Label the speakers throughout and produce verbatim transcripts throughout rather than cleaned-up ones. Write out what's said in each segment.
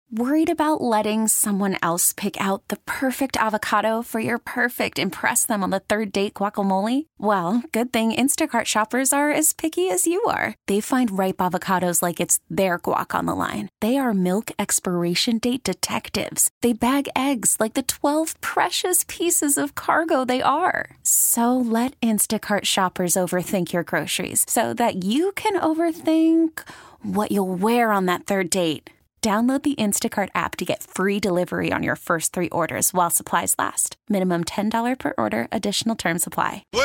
Speaker 1: Worried about letting someone else pick out the perfect avocado for your perfect impress them on the third date guacamole? Well, good thing Instacart shoppers are as picky as you are. They find ripe avocados like it's their guac on the line. They are milk expiration date detectives. They bag eggs like the twelve precious pieces of cargo they are. So let Instacart shoppers overthink your groceries so that you can overthink what you'll wear on that third date. Download the Instacart app to get free delivery on your first three orders while supplies last. Minimum ten dollars per order. Additional terms apply.
Speaker 2: Well,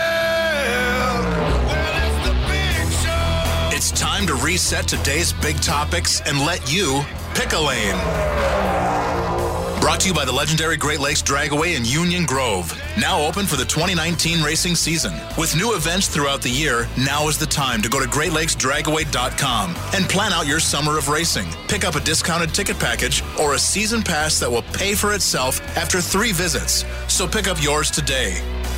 Speaker 2: well, it's the big show. It's time to reset today's big topics and let you pick a lane. Brought to you by the legendary Great Lakes Dragaway in Union Grove. Now open for the twenty nineteen racing season. With new events throughout the year, now is the time to go to great lakes dragaway dot com and plan out your summer of racing. Pick up a discounted ticket package or a season pass that will pay for itself after three visits. So pick up yours today.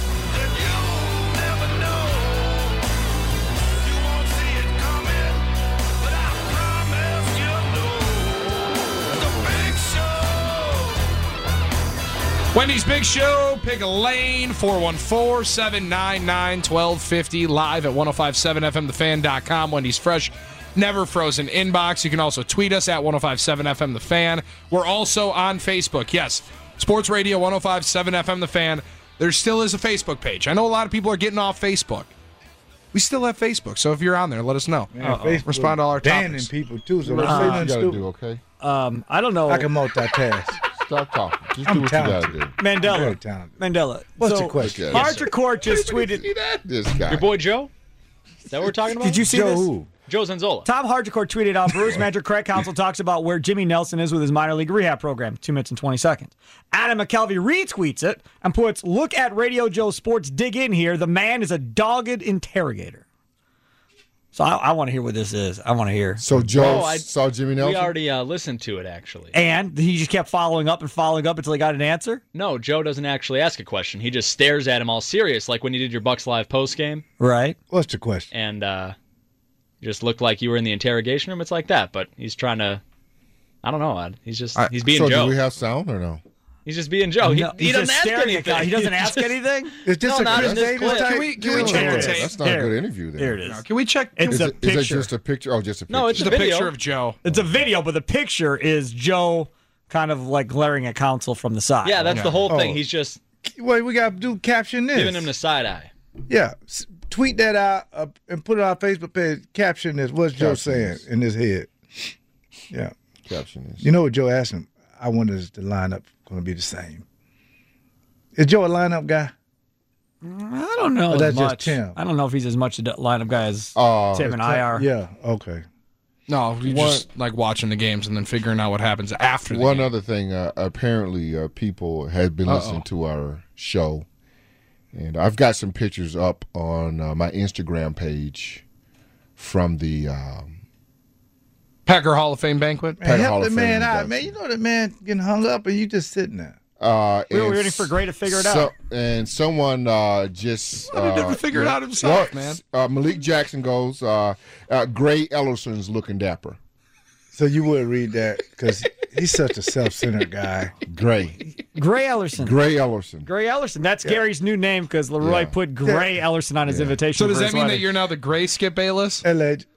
Speaker 3: Wendy's Big Show, pick a lane, four one four, seven nine nine, one two five zero, live at ten fifty-seven F M the fan dot com. Wendy's Fresh, Never Frozen inbox. You can also tweet us at ten fifty-seven F M the fan. We're also on Facebook. Yes, Sports Radio ten fifty-seven F M the fan. There still is a Facebook page. I know a lot of people are getting off Facebook. We still have Facebook, so if you're on there, let us know.
Speaker 4: Man, Facebook
Speaker 3: respond to all our
Speaker 4: banning
Speaker 3: topics.
Speaker 4: people too. So
Speaker 5: Uh,
Speaker 4: let's say
Speaker 5: you
Speaker 4: nothing
Speaker 5: gotta
Speaker 4: stupid.
Speaker 5: do, okay?
Speaker 6: Um, I don't know.
Speaker 4: I can multitask.
Speaker 5: Stop talking. Just
Speaker 4: I'm
Speaker 5: do what
Speaker 4: talented.
Speaker 5: you gotta do.
Speaker 6: Mandela.
Speaker 4: Very talented.
Speaker 6: Mandela.
Speaker 4: What's
Speaker 6: so,
Speaker 4: your question?
Speaker 5: Yes,
Speaker 6: Hard to Court just tweeted.
Speaker 5: See that? This guy.
Speaker 7: Your boy Joe? Is that what we're talking about?
Speaker 6: Did you see
Speaker 4: Joe
Speaker 6: this?
Speaker 4: who?
Speaker 7: Joe Zanzola.
Speaker 6: Tom Hardicourt tweeted out, Brewers manager Craig Counsell talks about where Jimmy Nelson is with his minor league rehab program. Two minutes and twenty seconds. Adam McKelvey retweets it and puts, look at Radio Joe Sports, dig in here. The man is a dogged interrogator. So I, I want to hear what this is. I want to hear.
Speaker 5: So Joe
Speaker 7: Oh, I-
Speaker 5: saw Jimmy Nelson?
Speaker 7: We already uh, listened to it, actually.
Speaker 6: And he just kept following up and following up until he got an answer?
Speaker 7: No, Joe doesn't actually ask a question. He just stares at him all serious, like when you did your Bucks Live post game,
Speaker 6: Right.
Speaker 4: What's the question?
Speaker 7: and uh, you just looked like you were in the interrogation room. It's like that, but he's trying to. I don't know. Ed. He's just
Speaker 5: I-
Speaker 7: he's being
Speaker 5: so
Speaker 7: Joe.
Speaker 5: do we have sound or no?
Speaker 7: He's just being Joe. He,
Speaker 6: No,
Speaker 7: he
Speaker 6: he's
Speaker 7: doesn't
Speaker 6: just
Speaker 7: ask
Speaker 6: staring at
Speaker 7: anything.
Speaker 6: guy. He doesn't
Speaker 7: He's
Speaker 6: ask
Speaker 7: just-
Speaker 6: anything?
Speaker 4: Is this
Speaker 7: No,
Speaker 4: a
Speaker 7: not in
Speaker 4: Chris
Speaker 7: this
Speaker 4: Davis
Speaker 7: clip.
Speaker 4: type?
Speaker 3: Can we- can we
Speaker 4: deal?
Speaker 3: check the
Speaker 4: Okay.
Speaker 3: tape?
Speaker 5: That's not
Speaker 6: There.
Speaker 5: a good interview then.
Speaker 6: There it is.
Speaker 3: Can we check?
Speaker 6: It's
Speaker 5: Is,
Speaker 6: a
Speaker 5: it, is that
Speaker 6: picture.
Speaker 5: just a picture? Oh, just a picture.
Speaker 7: No, it's
Speaker 3: Just
Speaker 7: a
Speaker 3: a
Speaker 7: video.
Speaker 3: picture of Joe.
Speaker 6: It's a video, but the picture is Joe kind of like glaring at Counsell from the side.
Speaker 7: Yeah, that's
Speaker 3: Yeah.
Speaker 7: the whole thing.
Speaker 4: Oh.
Speaker 7: He's just
Speaker 4: Wait, we got to do caption this.
Speaker 7: giving him the side eye.
Speaker 4: Yeah, s- tweet that out uh, and put it on our Facebook page. Caption this. What's Joe
Speaker 5: Caption
Speaker 4: saying
Speaker 5: this.
Speaker 4: in his head? Yeah.
Speaker 5: Caption is.
Speaker 4: You know what Joe asked him? I wonder is the lineup going to be the same? Is Joe a lineup guy?
Speaker 6: I don't know
Speaker 4: Or
Speaker 6: as
Speaker 4: that's just
Speaker 6: much.
Speaker 4: Tim?
Speaker 6: I don't know if he's as much a lineup guy as
Speaker 5: Oh,
Speaker 6: Tim and I are.
Speaker 4: Yeah. Okay.
Speaker 3: No, we
Speaker 5: One-
Speaker 3: just like watching the games and then figuring out what happens after the
Speaker 5: One
Speaker 3: game.
Speaker 5: other thing, uh, apparently uh, people had been
Speaker 3: Uh-oh.
Speaker 5: listening to our show, and I've got some pictures up on uh, my Instagram page from the um,
Speaker 3: Packer Hall of Fame banquet.
Speaker 4: Man,
Speaker 5: Packer
Speaker 4: help
Speaker 5: Hall
Speaker 4: the
Speaker 5: of
Speaker 4: man
Speaker 5: Fame
Speaker 4: out,
Speaker 5: induction.
Speaker 4: man. You know that man getting hung up and you just sitting there.
Speaker 5: Uh,
Speaker 6: We were
Speaker 5: and
Speaker 6: waiting for Gray to figure it
Speaker 5: so-
Speaker 6: out.
Speaker 5: And someone uh, just
Speaker 3: Well, he
Speaker 5: uh,
Speaker 3: never figured it out himself,
Speaker 5: well,
Speaker 3: man.
Speaker 5: Uh, Malik Jackson goes. Uh, uh, Gray Ellerson's looking dapper.
Speaker 4: So you would read that because he's such a self-centered guy.
Speaker 5: Gray,
Speaker 6: Gray Ellerson.
Speaker 5: Gray Ellerson.
Speaker 6: Gray Ellerson. That's Gary's new name because Leroy
Speaker 5: Yeah.
Speaker 6: put Gray Ellerson on his invitation.
Speaker 3: So does
Speaker 6: for
Speaker 3: that
Speaker 6: his
Speaker 3: mean that
Speaker 6: wedding.
Speaker 3: you're now the gray Skip Bayless?
Speaker 4: Alleged.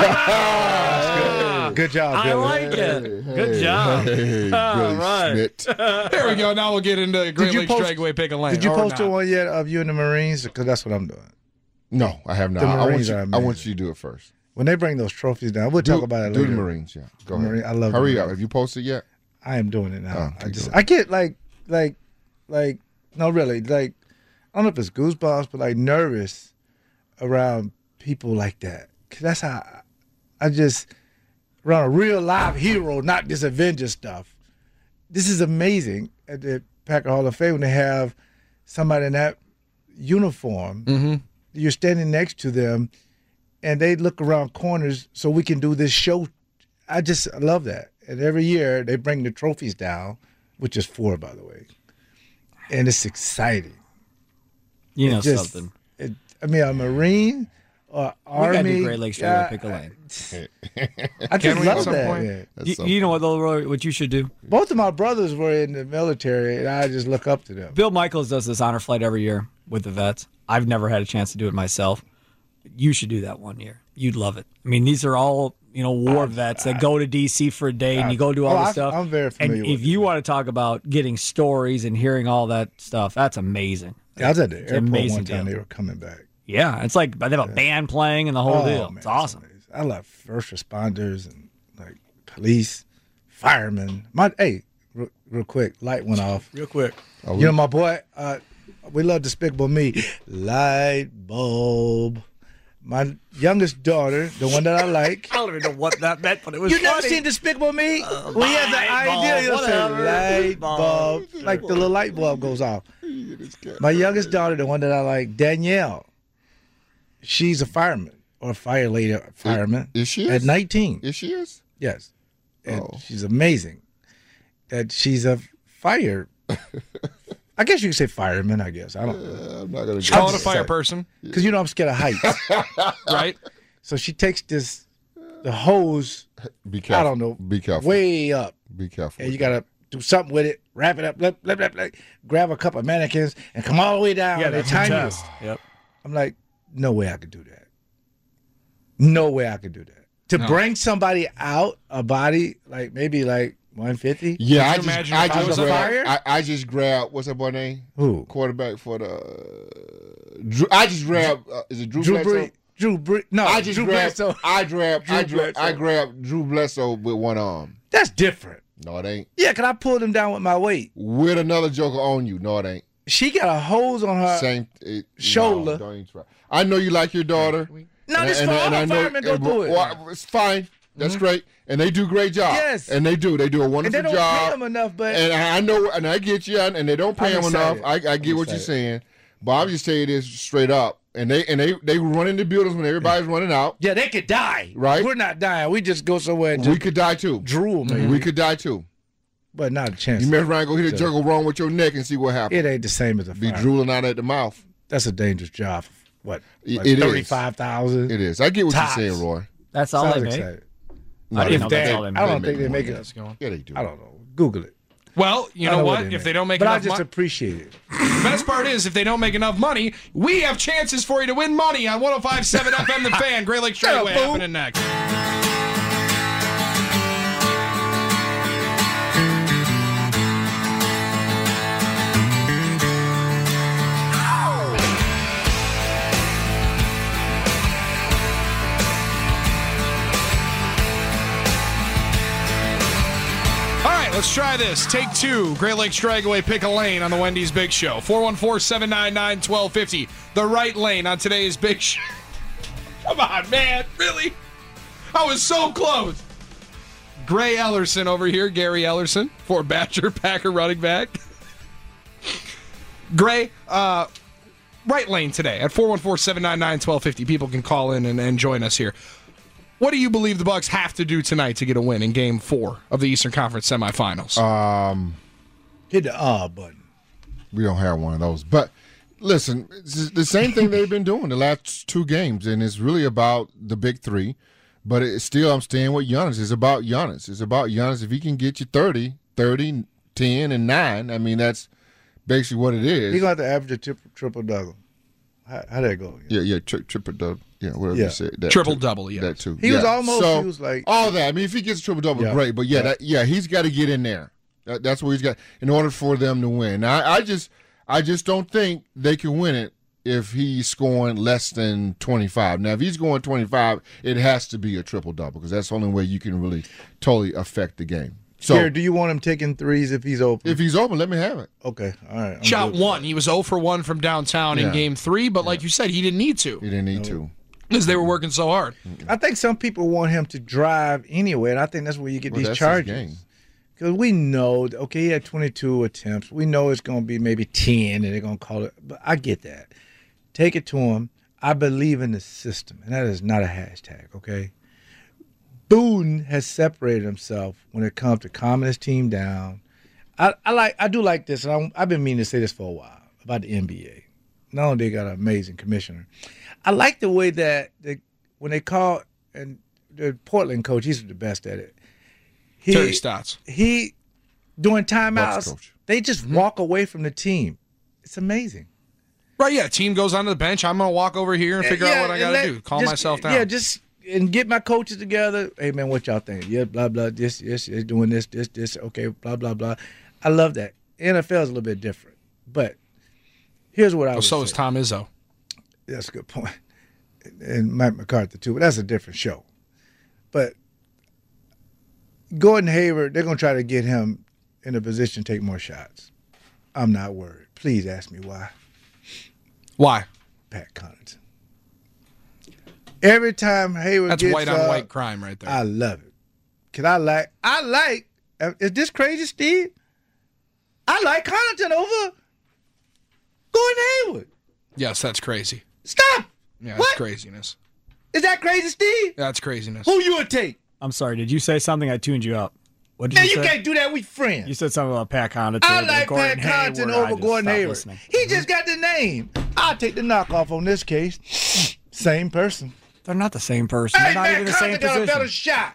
Speaker 4: Uh, good job,
Speaker 6: I
Speaker 4: Billy.
Speaker 6: like it. Good job.
Speaker 5: Hey,
Speaker 6: All
Speaker 5: Billy
Speaker 6: right.
Speaker 5: Schmidt.
Speaker 3: There we go. Now we'll get into Great
Speaker 4: you
Speaker 3: Lakes
Speaker 4: post-
Speaker 3: Dragaway Pick a Lane.
Speaker 4: Did you
Speaker 3: or
Speaker 4: post
Speaker 3: not.
Speaker 4: one yet of you and the Marines? Because that's what I'm doing.
Speaker 5: No, I have not.
Speaker 4: The
Speaker 5: I want,
Speaker 4: Marines
Speaker 5: you,
Speaker 4: are
Speaker 5: I
Speaker 4: amazing.
Speaker 5: want you to do it first.
Speaker 4: When they bring those trophies down, we'll talk
Speaker 5: do,
Speaker 4: about it
Speaker 5: do
Speaker 4: later.
Speaker 5: the Marines, yeah. Go ahead.
Speaker 4: Marine- I love the
Speaker 5: Hurry up.
Speaker 4: Marines.
Speaker 5: Have you posted yet?
Speaker 4: I am doing it now.
Speaker 5: Oh,
Speaker 4: I
Speaker 5: keep
Speaker 4: just,
Speaker 5: doing it.
Speaker 4: I get like, like, like, no, really, like, I don't know if it's goosebumps, but like nervous around people like that. 'Cause that's how I, I just around a real live hero, not this Avengers stuff. This is amazing at the Packer Hall of Fame when they have somebody in that uniform.
Speaker 3: Mm-hmm.
Speaker 4: You're standing next to them, and they look around corners so we can do this show. I just love that. And every year they bring the trophies down, which is four, by the way. And it's exciting.
Speaker 6: You know
Speaker 4: It just-
Speaker 6: something.
Speaker 4: It, I mean, a Marine or
Speaker 6: We gotta
Speaker 4: Army.
Speaker 6: do Great Lakes Trail
Speaker 4: uh,
Speaker 6: pick a lane.
Speaker 4: I
Speaker 3: Can
Speaker 4: just
Speaker 3: we at
Speaker 4: love
Speaker 3: some
Speaker 4: that.
Speaker 3: point?
Speaker 4: man.
Speaker 5: That's
Speaker 6: You,
Speaker 5: something.
Speaker 6: you know what, though, Roy, what you should do?
Speaker 4: Both of my brothers were in the military, and I just look up to them.
Speaker 6: Bill Michaels does this honor flight every year with the vets. I've never had a chance to do it myself. You should do that one year. You'd love it. I mean, these are all, you know, war vets that go to D C for a day and you go do all
Speaker 4: oh,
Speaker 6: this
Speaker 4: I-
Speaker 6: stuff.
Speaker 4: I'm very familiar
Speaker 6: And if
Speaker 4: with
Speaker 6: you
Speaker 4: it.
Speaker 6: want to talk about getting stories and hearing all that stuff, that's amazing.
Speaker 4: Yeah, I was at the
Speaker 6: It's
Speaker 4: airport
Speaker 6: amazing
Speaker 4: one time.
Speaker 6: deal.
Speaker 4: They were coming back.
Speaker 6: Yeah, it's like they have a band playing and the whole
Speaker 4: Oh,
Speaker 6: deal.
Speaker 4: man,
Speaker 6: It's awesome.
Speaker 4: amazing. I love first responders and like police, firemen. My hey, real, real quick, light went off.
Speaker 6: Real quick.
Speaker 5: Oh,
Speaker 4: You know, my boy, uh, we love Despicable Me. Light bulb. My youngest daughter, the one that I like.
Speaker 6: I don't even know what that meant, but it was
Speaker 4: You never
Speaker 6: funny.
Speaker 4: seen Despicable Me?
Speaker 6: Uh,
Speaker 4: when he has
Speaker 6: light
Speaker 4: an
Speaker 6: bulb,
Speaker 4: idea, he'll
Speaker 6: whatever.
Speaker 4: say light bulb. Like the little light bulb goes off. My youngest daughter, the one that I like, Danielle, she's a fireman or a fire lady, fireman.
Speaker 5: Is she?
Speaker 4: At nineteen.
Speaker 5: Is she is?
Speaker 4: Yes. And
Speaker 5: Oh.
Speaker 4: she's amazing. That she's a fire. I guess you could say fireman, I guess. I don't know.
Speaker 5: Uh, I'm not gonna
Speaker 3: Just call
Speaker 5: go
Speaker 3: it a
Speaker 4: just
Speaker 3: fire
Speaker 4: say-
Speaker 3: person,
Speaker 4: Because, you know, I'm scared of heights.
Speaker 3: right?
Speaker 4: So she takes this, the hose,
Speaker 5: Be careful.
Speaker 4: I don't know,
Speaker 5: Be careful.
Speaker 4: way up.
Speaker 5: Be careful.
Speaker 4: And you
Speaker 5: with
Speaker 4: got to do something with it, wrap it up, blah, blah, blah, blah, grab a couple of mannequins, and come all the way down.
Speaker 6: Yeah,
Speaker 4: They're
Speaker 6: that's
Speaker 4: tiny.
Speaker 6: intense. Yep.
Speaker 4: I'm like, no way I could do that. No way I could do that. To
Speaker 3: No.
Speaker 4: bring somebody out, a body, like maybe like one fifty.
Speaker 5: Yeah, I
Speaker 3: Could you
Speaker 5: just,
Speaker 3: imagine
Speaker 5: I
Speaker 3: if I
Speaker 5: just
Speaker 3: was
Speaker 4: on
Speaker 5: grabbed,
Speaker 4: fire?
Speaker 5: I, I just grabbed, what's that boy name?
Speaker 4: Who?
Speaker 5: Quarterback for the, Drew, I just grabbed, uh, is it Drew,
Speaker 4: Drew
Speaker 5: Bledsoe?
Speaker 4: Brees. Drew Brees. No,
Speaker 5: I just
Speaker 4: Drew
Speaker 5: grabbed,
Speaker 4: Bledsoe.
Speaker 5: I grabbed,
Speaker 4: Drew
Speaker 5: I, dra- I
Speaker 4: Bledsoe.
Speaker 5: grabbed Drew Bledsoe with one arm.
Speaker 4: That's different.
Speaker 5: No, it ain't.
Speaker 4: Yeah, because I pulled him down with my weight.
Speaker 5: With another joker on you. No, it ain't.
Speaker 4: She got a hose on her.
Speaker 5: Same it,
Speaker 4: shoulder.
Speaker 5: No, don't even try. I know you like your daughter.
Speaker 4: No, this for all the firemen go
Speaker 5: and-
Speaker 4: through it.
Speaker 5: well, it's fine. That's great, and they do a great job.
Speaker 4: Yes.
Speaker 5: and they do. They do a
Speaker 4: And
Speaker 5: wonderful
Speaker 4: they don't
Speaker 5: job.
Speaker 4: pay them enough, but
Speaker 5: And I I know, and I get you, and they don't pay
Speaker 4: I'm
Speaker 5: them enough.
Speaker 4: excited.
Speaker 5: I, I get
Speaker 4: I'm
Speaker 5: what you're
Speaker 4: excited.
Speaker 5: saying, but I'll just tell you this straight up. And they and they they run into buildings when everybody's running out.
Speaker 4: yeah, they could die.
Speaker 5: Right.
Speaker 4: We're not dying. We just go somewhere and
Speaker 5: We
Speaker 4: just
Speaker 5: could die too.
Speaker 4: drool, man.
Speaker 5: We could die too.
Speaker 4: But not a chance.
Speaker 5: You mess around, go hit a juggle wrong with your neck, and see what happens.
Speaker 4: It ain't the same as a
Speaker 5: Be
Speaker 4: fire.
Speaker 5: drooling out at the mouth.
Speaker 4: That's a dangerous job. What?
Speaker 5: It-
Speaker 4: Like
Speaker 5: it is.
Speaker 4: thirty-five thousand.
Speaker 5: It is. I get what
Speaker 4: Tops.
Speaker 5: you're saying, Roy.
Speaker 6: That's all
Speaker 4: Sounds
Speaker 6: they make.
Speaker 4: excited.
Speaker 5: No,
Speaker 6: I didn't
Speaker 5: they-
Speaker 6: know that's
Speaker 5: they-
Speaker 6: all they
Speaker 4: I don't
Speaker 5: they
Speaker 4: think they
Speaker 5: more
Speaker 4: make
Speaker 5: than
Speaker 4: it.
Speaker 3: That's going.
Speaker 5: Yeah, they do.
Speaker 4: I don't know. Google it.
Speaker 3: Well, you
Speaker 4: I
Speaker 3: know
Speaker 4: know
Speaker 3: what?
Speaker 4: they
Speaker 3: If
Speaker 4: make.
Speaker 3: they don't make
Speaker 4: but I
Speaker 3: enough
Speaker 4: just
Speaker 3: money,
Speaker 4: appreciate it.
Speaker 3: the best part is if they don't make enough money, we have chances for you to win money on one oh five point seven F M The Fan. Great Lakes
Speaker 4: Shut up,
Speaker 3: Straightaway
Speaker 4: fool.
Speaker 3: happening next. All right, let's try this. Take two. Great Lakes Dragaway, pick a lane on the Wendy's Big Show. four one four, seven nine nine, one two five zero. The right lane on today's Big Show. Come on, man. Really? I was so close. Gray Ellerson over here. Gary Ellerson for Badger Packer running back. Gray, uh, right lane today at four one four, seven nine nine, one two five zero. People can call in and, and join us here. What do you believe the Bucs have to do tonight to get a win in Game Four of the Eastern Conference Semifinals?
Speaker 5: Um,
Speaker 4: Hit the ah button.
Speaker 5: we don't have one of those. But listen, it's the same thing they've been doing the last two games, and it's really about the big three. But it's still, I'm staying with Giannis. It's about Giannis. It's about Giannis. If he can get you thirty, thirty, ten, and nine, I mean, that's basically what it is.
Speaker 4: He's going to have to average a triple, triple double. How, how'd that go?
Speaker 5: Yeah, yeah, tri- triple double. Yeah, whatever
Speaker 4: Yeah.
Speaker 5: you said. That
Speaker 3: Triple
Speaker 5: too.
Speaker 3: double, yeah.
Speaker 5: That too.
Speaker 4: He was
Speaker 5: Yeah.
Speaker 4: almost-
Speaker 5: So,
Speaker 4: he was like-
Speaker 5: all that. I mean, if he gets a triple double,
Speaker 4: Yeah.
Speaker 5: great. But yeah,
Speaker 4: Yeah.
Speaker 5: that, yeah, he's got to get in there. That, that's what he's got in order for them to win. Now, I, I just, I just don't think they can win it if he's scoring less than twenty-five. Now, if he's going twenty-five, it has to be a triple double because that's the only way you can really totally affect the game. So
Speaker 4: Gary, do you want him taking threes if he's open?
Speaker 5: if he's open, let me have it.
Speaker 4: okay, all right. I'm
Speaker 3: Shot
Speaker 4: good.
Speaker 3: one. He was zero for one from downtown in
Speaker 5: Yeah.
Speaker 3: Game Three, but like you said, he didn't need to
Speaker 5: He didn't need to.
Speaker 3: because they were working so hard.
Speaker 4: I think some people want him to drive anyway, and I think that's where you get
Speaker 5: Well,
Speaker 4: these
Speaker 5: that's his
Speaker 4: charges.
Speaker 5: game.
Speaker 4: Because we know, okay, he had twenty-two attempts. We know it's going to be maybe ten, and they're going to call it. But I get that. Take it to him. I believe in the system, and that is not a hashtag, okay? Boone has separated himself when it comes to calming his team down. I, I like, I do like this, and I, I've been meaning to say this for a while about the N B A. not only they got an amazing commissioner, I like the way that they, when they call, and the Portland coach, he's the best at it. He,
Speaker 3: Terry Stotts.
Speaker 4: He, during
Speaker 5: Bucks
Speaker 4: timeouts,
Speaker 5: coach.
Speaker 4: they just
Speaker 3: Mm-hmm.
Speaker 4: walk away from the team. It's amazing.
Speaker 3: Right, yeah. Team goes onto the bench. I'm going to walk over here and figure
Speaker 4: Yeah,
Speaker 3: out what I
Speaker 4: and
Speaker 3: got to
Speaker 4: let-
Speaker 3: do. Calm
Speaker 4: just-
Speaker 3: myself down.
Speaker 4: Yeah, just and get my coaches together. Hey, man, what y'all think? Yeah, blah, blah, this, this, is doing this, this, this, okay, blah, blah, blah. I love that. N F L is a little bit different. But here's what I
Speaker 3: Well,
Speaker 4: would
Speaker 3: so
Speaker 4: say.
Speaker 3: is Tom Izzo.
Speaker 4: That's a good point. And Mike McCarthy, too, but that's a different show. But Gordon Hayward, they're going to try to get him in a position to take more shots. I'm not worried. Please ask me why.
Speaker 3: Why?
Speaker 4: Pat Connaughton. Every time Hayward
Speaker 3: That's
Speaker 4: gets
Speaker 3: white on
Speaker 4: up,
Speaker 3: white crime right there.
Speaker 4: I love it. Cause I like, I like. Is this crazy, Steve? I like Connaughton over Gordon Hayward.
Speaker 3: yes, that's crazy.
Speaker 4: Stop.
Speaker 3: Yeah,
Speaker 4: What?
Speaker 3: that's craziness.
Speaker 4: Is that crazy, Steve?
Speaker 3: That's craziness.
Speaker 4: Who you would take?
Speaker 6: I'm sorry. Did you say something? I tuned you up. What did
Speaker 4: Man,
Speaker 6: you
Speaker 4: you
Speaker 6: say?
Speaker 4: can't do that with friends.
Speaker 6: You said something about Pat Connaughton.
Speaker 4: I
Speaker 6: and
Speaker 4: like
Speaker 6: Gordon
Speaker 4: Pat Connaughton
Speaker 6: Hayward. I
Speaker 4: over
Speaker 6: just
Speaker 4: Gordon
Speaker 6: stopped
Speaker 4: Hayward.
Speaker 6: listening.
Speaker 4: He just got the name. I'll take the knockoff on this case. Same person.
Speaker 6: They're not the same person.
Speaker 4: Hey,
Speaker 6: They're not
Speaker 4: man,
Speaker 6: even the same
Speaker 4: Connaughton got a better
Speaker 6: position.
Speaker 4: shot.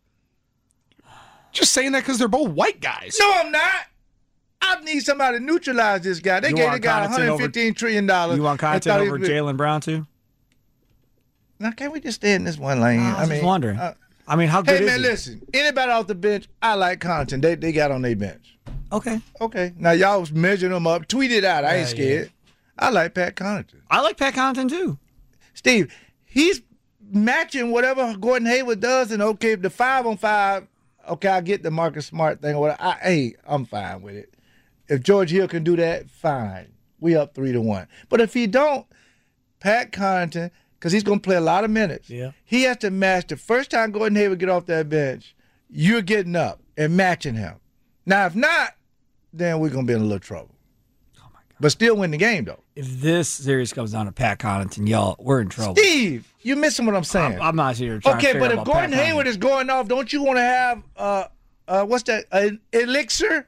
Speaker 3: Just saying that because they're both white guys.
Speaker 4: No, I'm not. I need somebody to neutralize this guy. They
Speaker 6: You
Speaker 4: gave
Speaker 6: want
Speaker 4: the guy
Speaker 6: Connaughton over-
Speaker 4: one hundred fifteen trillion dollars.
Speaker 6: You want
Speaker 4: and
Speaker 6: Connaughton
Speaker 4: thought he
Speaker 6: over
Speaker 4: was-
Speaker 6: Jalen Brown too?
Speaker 4: Now, can't we just stay in this one lane?
Speaker 6: I was
Speaker 4: I mean,
Speaker 6: just wondering.
Speaker 4: uh,
Speaker 6: I mean, how good
Speaker 4: hey,
Speaker 6: is
Speaker 4: man,
Speaker 6: he?
Speaker 4: listen. Anybody off the bench, I like Connaughton. They they got on their bench.
Speaker 6: Okay.
Speaker 4: Okay. Now, y'all was measuring them up. Tweet it out. I ain't
Speaker 6: Yeah,
Speaker 4: scared. I like Pat Connaughton.
Speaker 6: I like Pat Connaughton too.
Speaker 4: Steve, he's matching whatever Gordon Hayward does. And, okay, if the five on five, okay, I get the Marcus Smart thing. Or whatever. I, hey, I'm fine with it. If George Hill can do that, fine. We up three to one. But if he don't, Pat Connaughton, because he's going to play a lot of minutes.
Speaker 6: Yeah.
Speaker 4: He has to match the first time Gordon Hayward get off that bench, you're getting up and matching him. Now, if not, then we're going to be in a little trouble.
Speaker 6: Oh my God.
Speaker 4: But still win the game, though.
Speaker 6: If this series comes down to Pat Connaughton, y'all, we're in trouble.
Speaker 4: Steve, you're missing what I'm saying.
Speaker 6: I'm, I'm not here trying to
Speaker 4: okay,
Speaker 6: figure
Speaker 4: but
Speaker 6: out
Speaker 4: if
Speaker 6: about
Speaker 4: Gordon
Speaker 6: Pat Connaughton.
Speaker 4: Hayward is going off, don't you want to have, uh, uh, what's that, an elixir?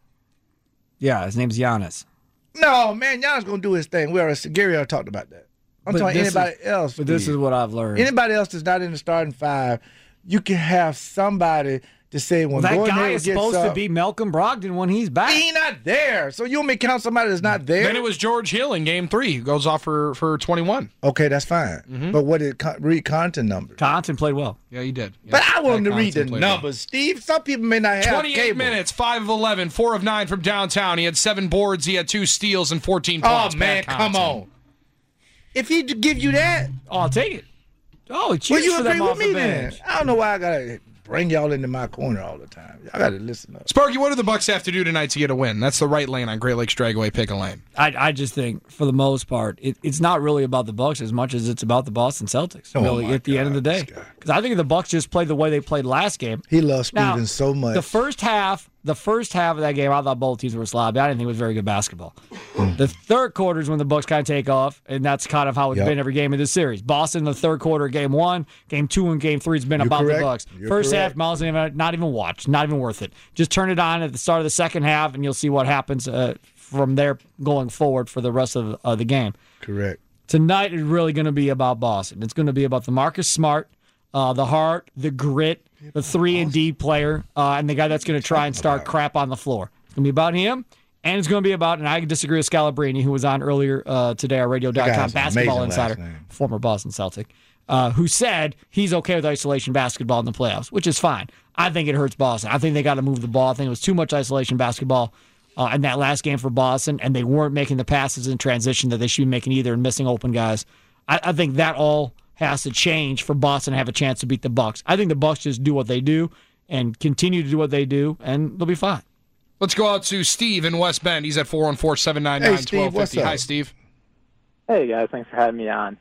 Speaker 6: Yeah, his name's Giannis.
Speaker 4: No, man, Giannis going to do his thing. We already, Gary already talked about that. I'm
Speaker 6: But
Speaker 4: talking
Speaker 6: this
Speaker 4: anybody
Speaker 6: is-
Speaker 4: else.
Speaker 6: But this
Speaker 4: Steve.
Speaker 6: is what I've learned.
Speaker 4: Anybody else that's not in the starting five, you can have somebody to say when
Speaker 6: that
Speaker 4: Gordon
Speaker 6: guy
Speaker 4: Hayward
Speaker 6: is
Speaker 4: gets
Speaker 6: supposed
Speaker 4: up,
Speaker 6: to be Malcolm Brogdon when he's back.
Speaker 4: he not there. So you want me to count somebody that's not there?
Speaker 3: Then it was George Hill in game three who goes off for, for twenty-one.
Speaker 4: Okay, that's fine.
Speaker 6: Mm-hmm.
Speaker 4: But what did Con- read content numbers?
Speaker 6: Connaughton played well.
Speaker 3: Yeah, he did. Yeah,
Speaker 4: But I want him to
Speaker 3: Pat
Speaker 4: read the
Speaker 3: Connaughton played well.
Speaker 4: numbers, Steve. Some people may not have
Speaker 3: twenty-eight
Speaker 4: cable.
Speaker 3: minutes, five of eleven, four of nine from downtown. He had seven boards, he had two steals, and fourteen
Speaker 4: Oh
Speaker 3: points.
Speaker 4: man,
Speaker 3: Pat
Speaker 4: come
Speaker 3: Connaughton.
Speaker 4: on. If he d- give you that,
Speaker 6: Oh, I'll take it. Oh, he
Speaker 4: well,
Speaker 6: cheers
Speaker 4: you
Speaker 6: for
Speaker 4: agree
Speaker 6: them
Speaker 4: with
Speaker 6: off
Speaker 4: me
Speaker 6: the
Speaker 4: then.
Speaker 6: bench.
Speaker 4: I don't know why I gotta bring y'all into my corner all the time. Y'all gotta listen up.
Speaker 3: Sparky, what do the Bucks have to do tonight to get a win? That's the right lane on Great Lakes Dragaway Pick a Lane.
Speaker 6: I, I just think, for the most part, it, it's not really about the Bucks as much as it's about the Boston Celtics.
Speaker 4: Oh,
Speaker 6: really,
Speaker 4: my
Speaker 6: at the end of the
Speaker 4: God,
Speaker 6: day,
Speaker 4: this guy.
Speaker 6: because I think the Bucks just played the way they played last game.
Speaker 4: He loves
Speaker 6: Now,
Speaker 4: Steven so much.
Speaker 6: The first half, the first half of that game, I thought both teams were sloppy. I didn't think it was very good basketball.
Speaker 4: Hmm.
Speaker 6: The third quarter is when the Bucks kind of take off, and that's kind of how it's
Speaker 4: Yep.
Speaker 6: been every game of this series. Boston, the third quarter, game one, game two, and game three has been
Speaker 4: You're
Speaker 6: about
Speaker 4: correct.
Speaker 6: the Bucks.
Speaker 4: You're
Speaker 6: First
Speaker 4: correct.
Speaker 6: half, Miles didn't even, not even watch, not even worth it. Just turn it on at the start of the second half, and you'll see what happens uh, from there going forward for the rest of uh, the game.
Speaker 4: Correct.
Speaker 6: Tonight is really going to be about Boston. It's going to be about the Marcus Smart, uh, the heart, the grit, the three and D player, uh, and the guy that's going to try and start crap on the floor. It's going to be about him, and it's going to be about, and I disagree with Scalabrine, who was on earlier uh, today, our radio dot
Speaker 4: That
Speaker 6: com
Speaker 4: guy's an
Speaker 6: basketball
Speaker 4: amazing last
Speaker 6: insider,
Speaker 4: name.
Speaker 6: former Boston Celtic, uh, who said he's okay with isolation basketball in the playoffs, which is fine. I think it hurts Boston. I think they got to move the ball. I think it was too much isolation basketball uh, in that last game for Boston, and they weren't making the passes in transition that they should be making either, and missing open guys. I, I think that all has to change for Boston to have a chance to beat the Bucks. I think the Bucks just do what they do and continue to do what they do, and they'll be fine.
Speaker 3: Let's go out to Steve in West Bend. He's at four one four, seven nine
Speaker 4: Hey,
Speaker 3: nine,
Speaker 4: Steve,
Speaker 3: one two
Speaker 4: what's
Speaker 3: five zero.
Speaker 4: up?
Speaker 3: Hi, Steve.
Speaker 8: Hey guys, thanks for having me on.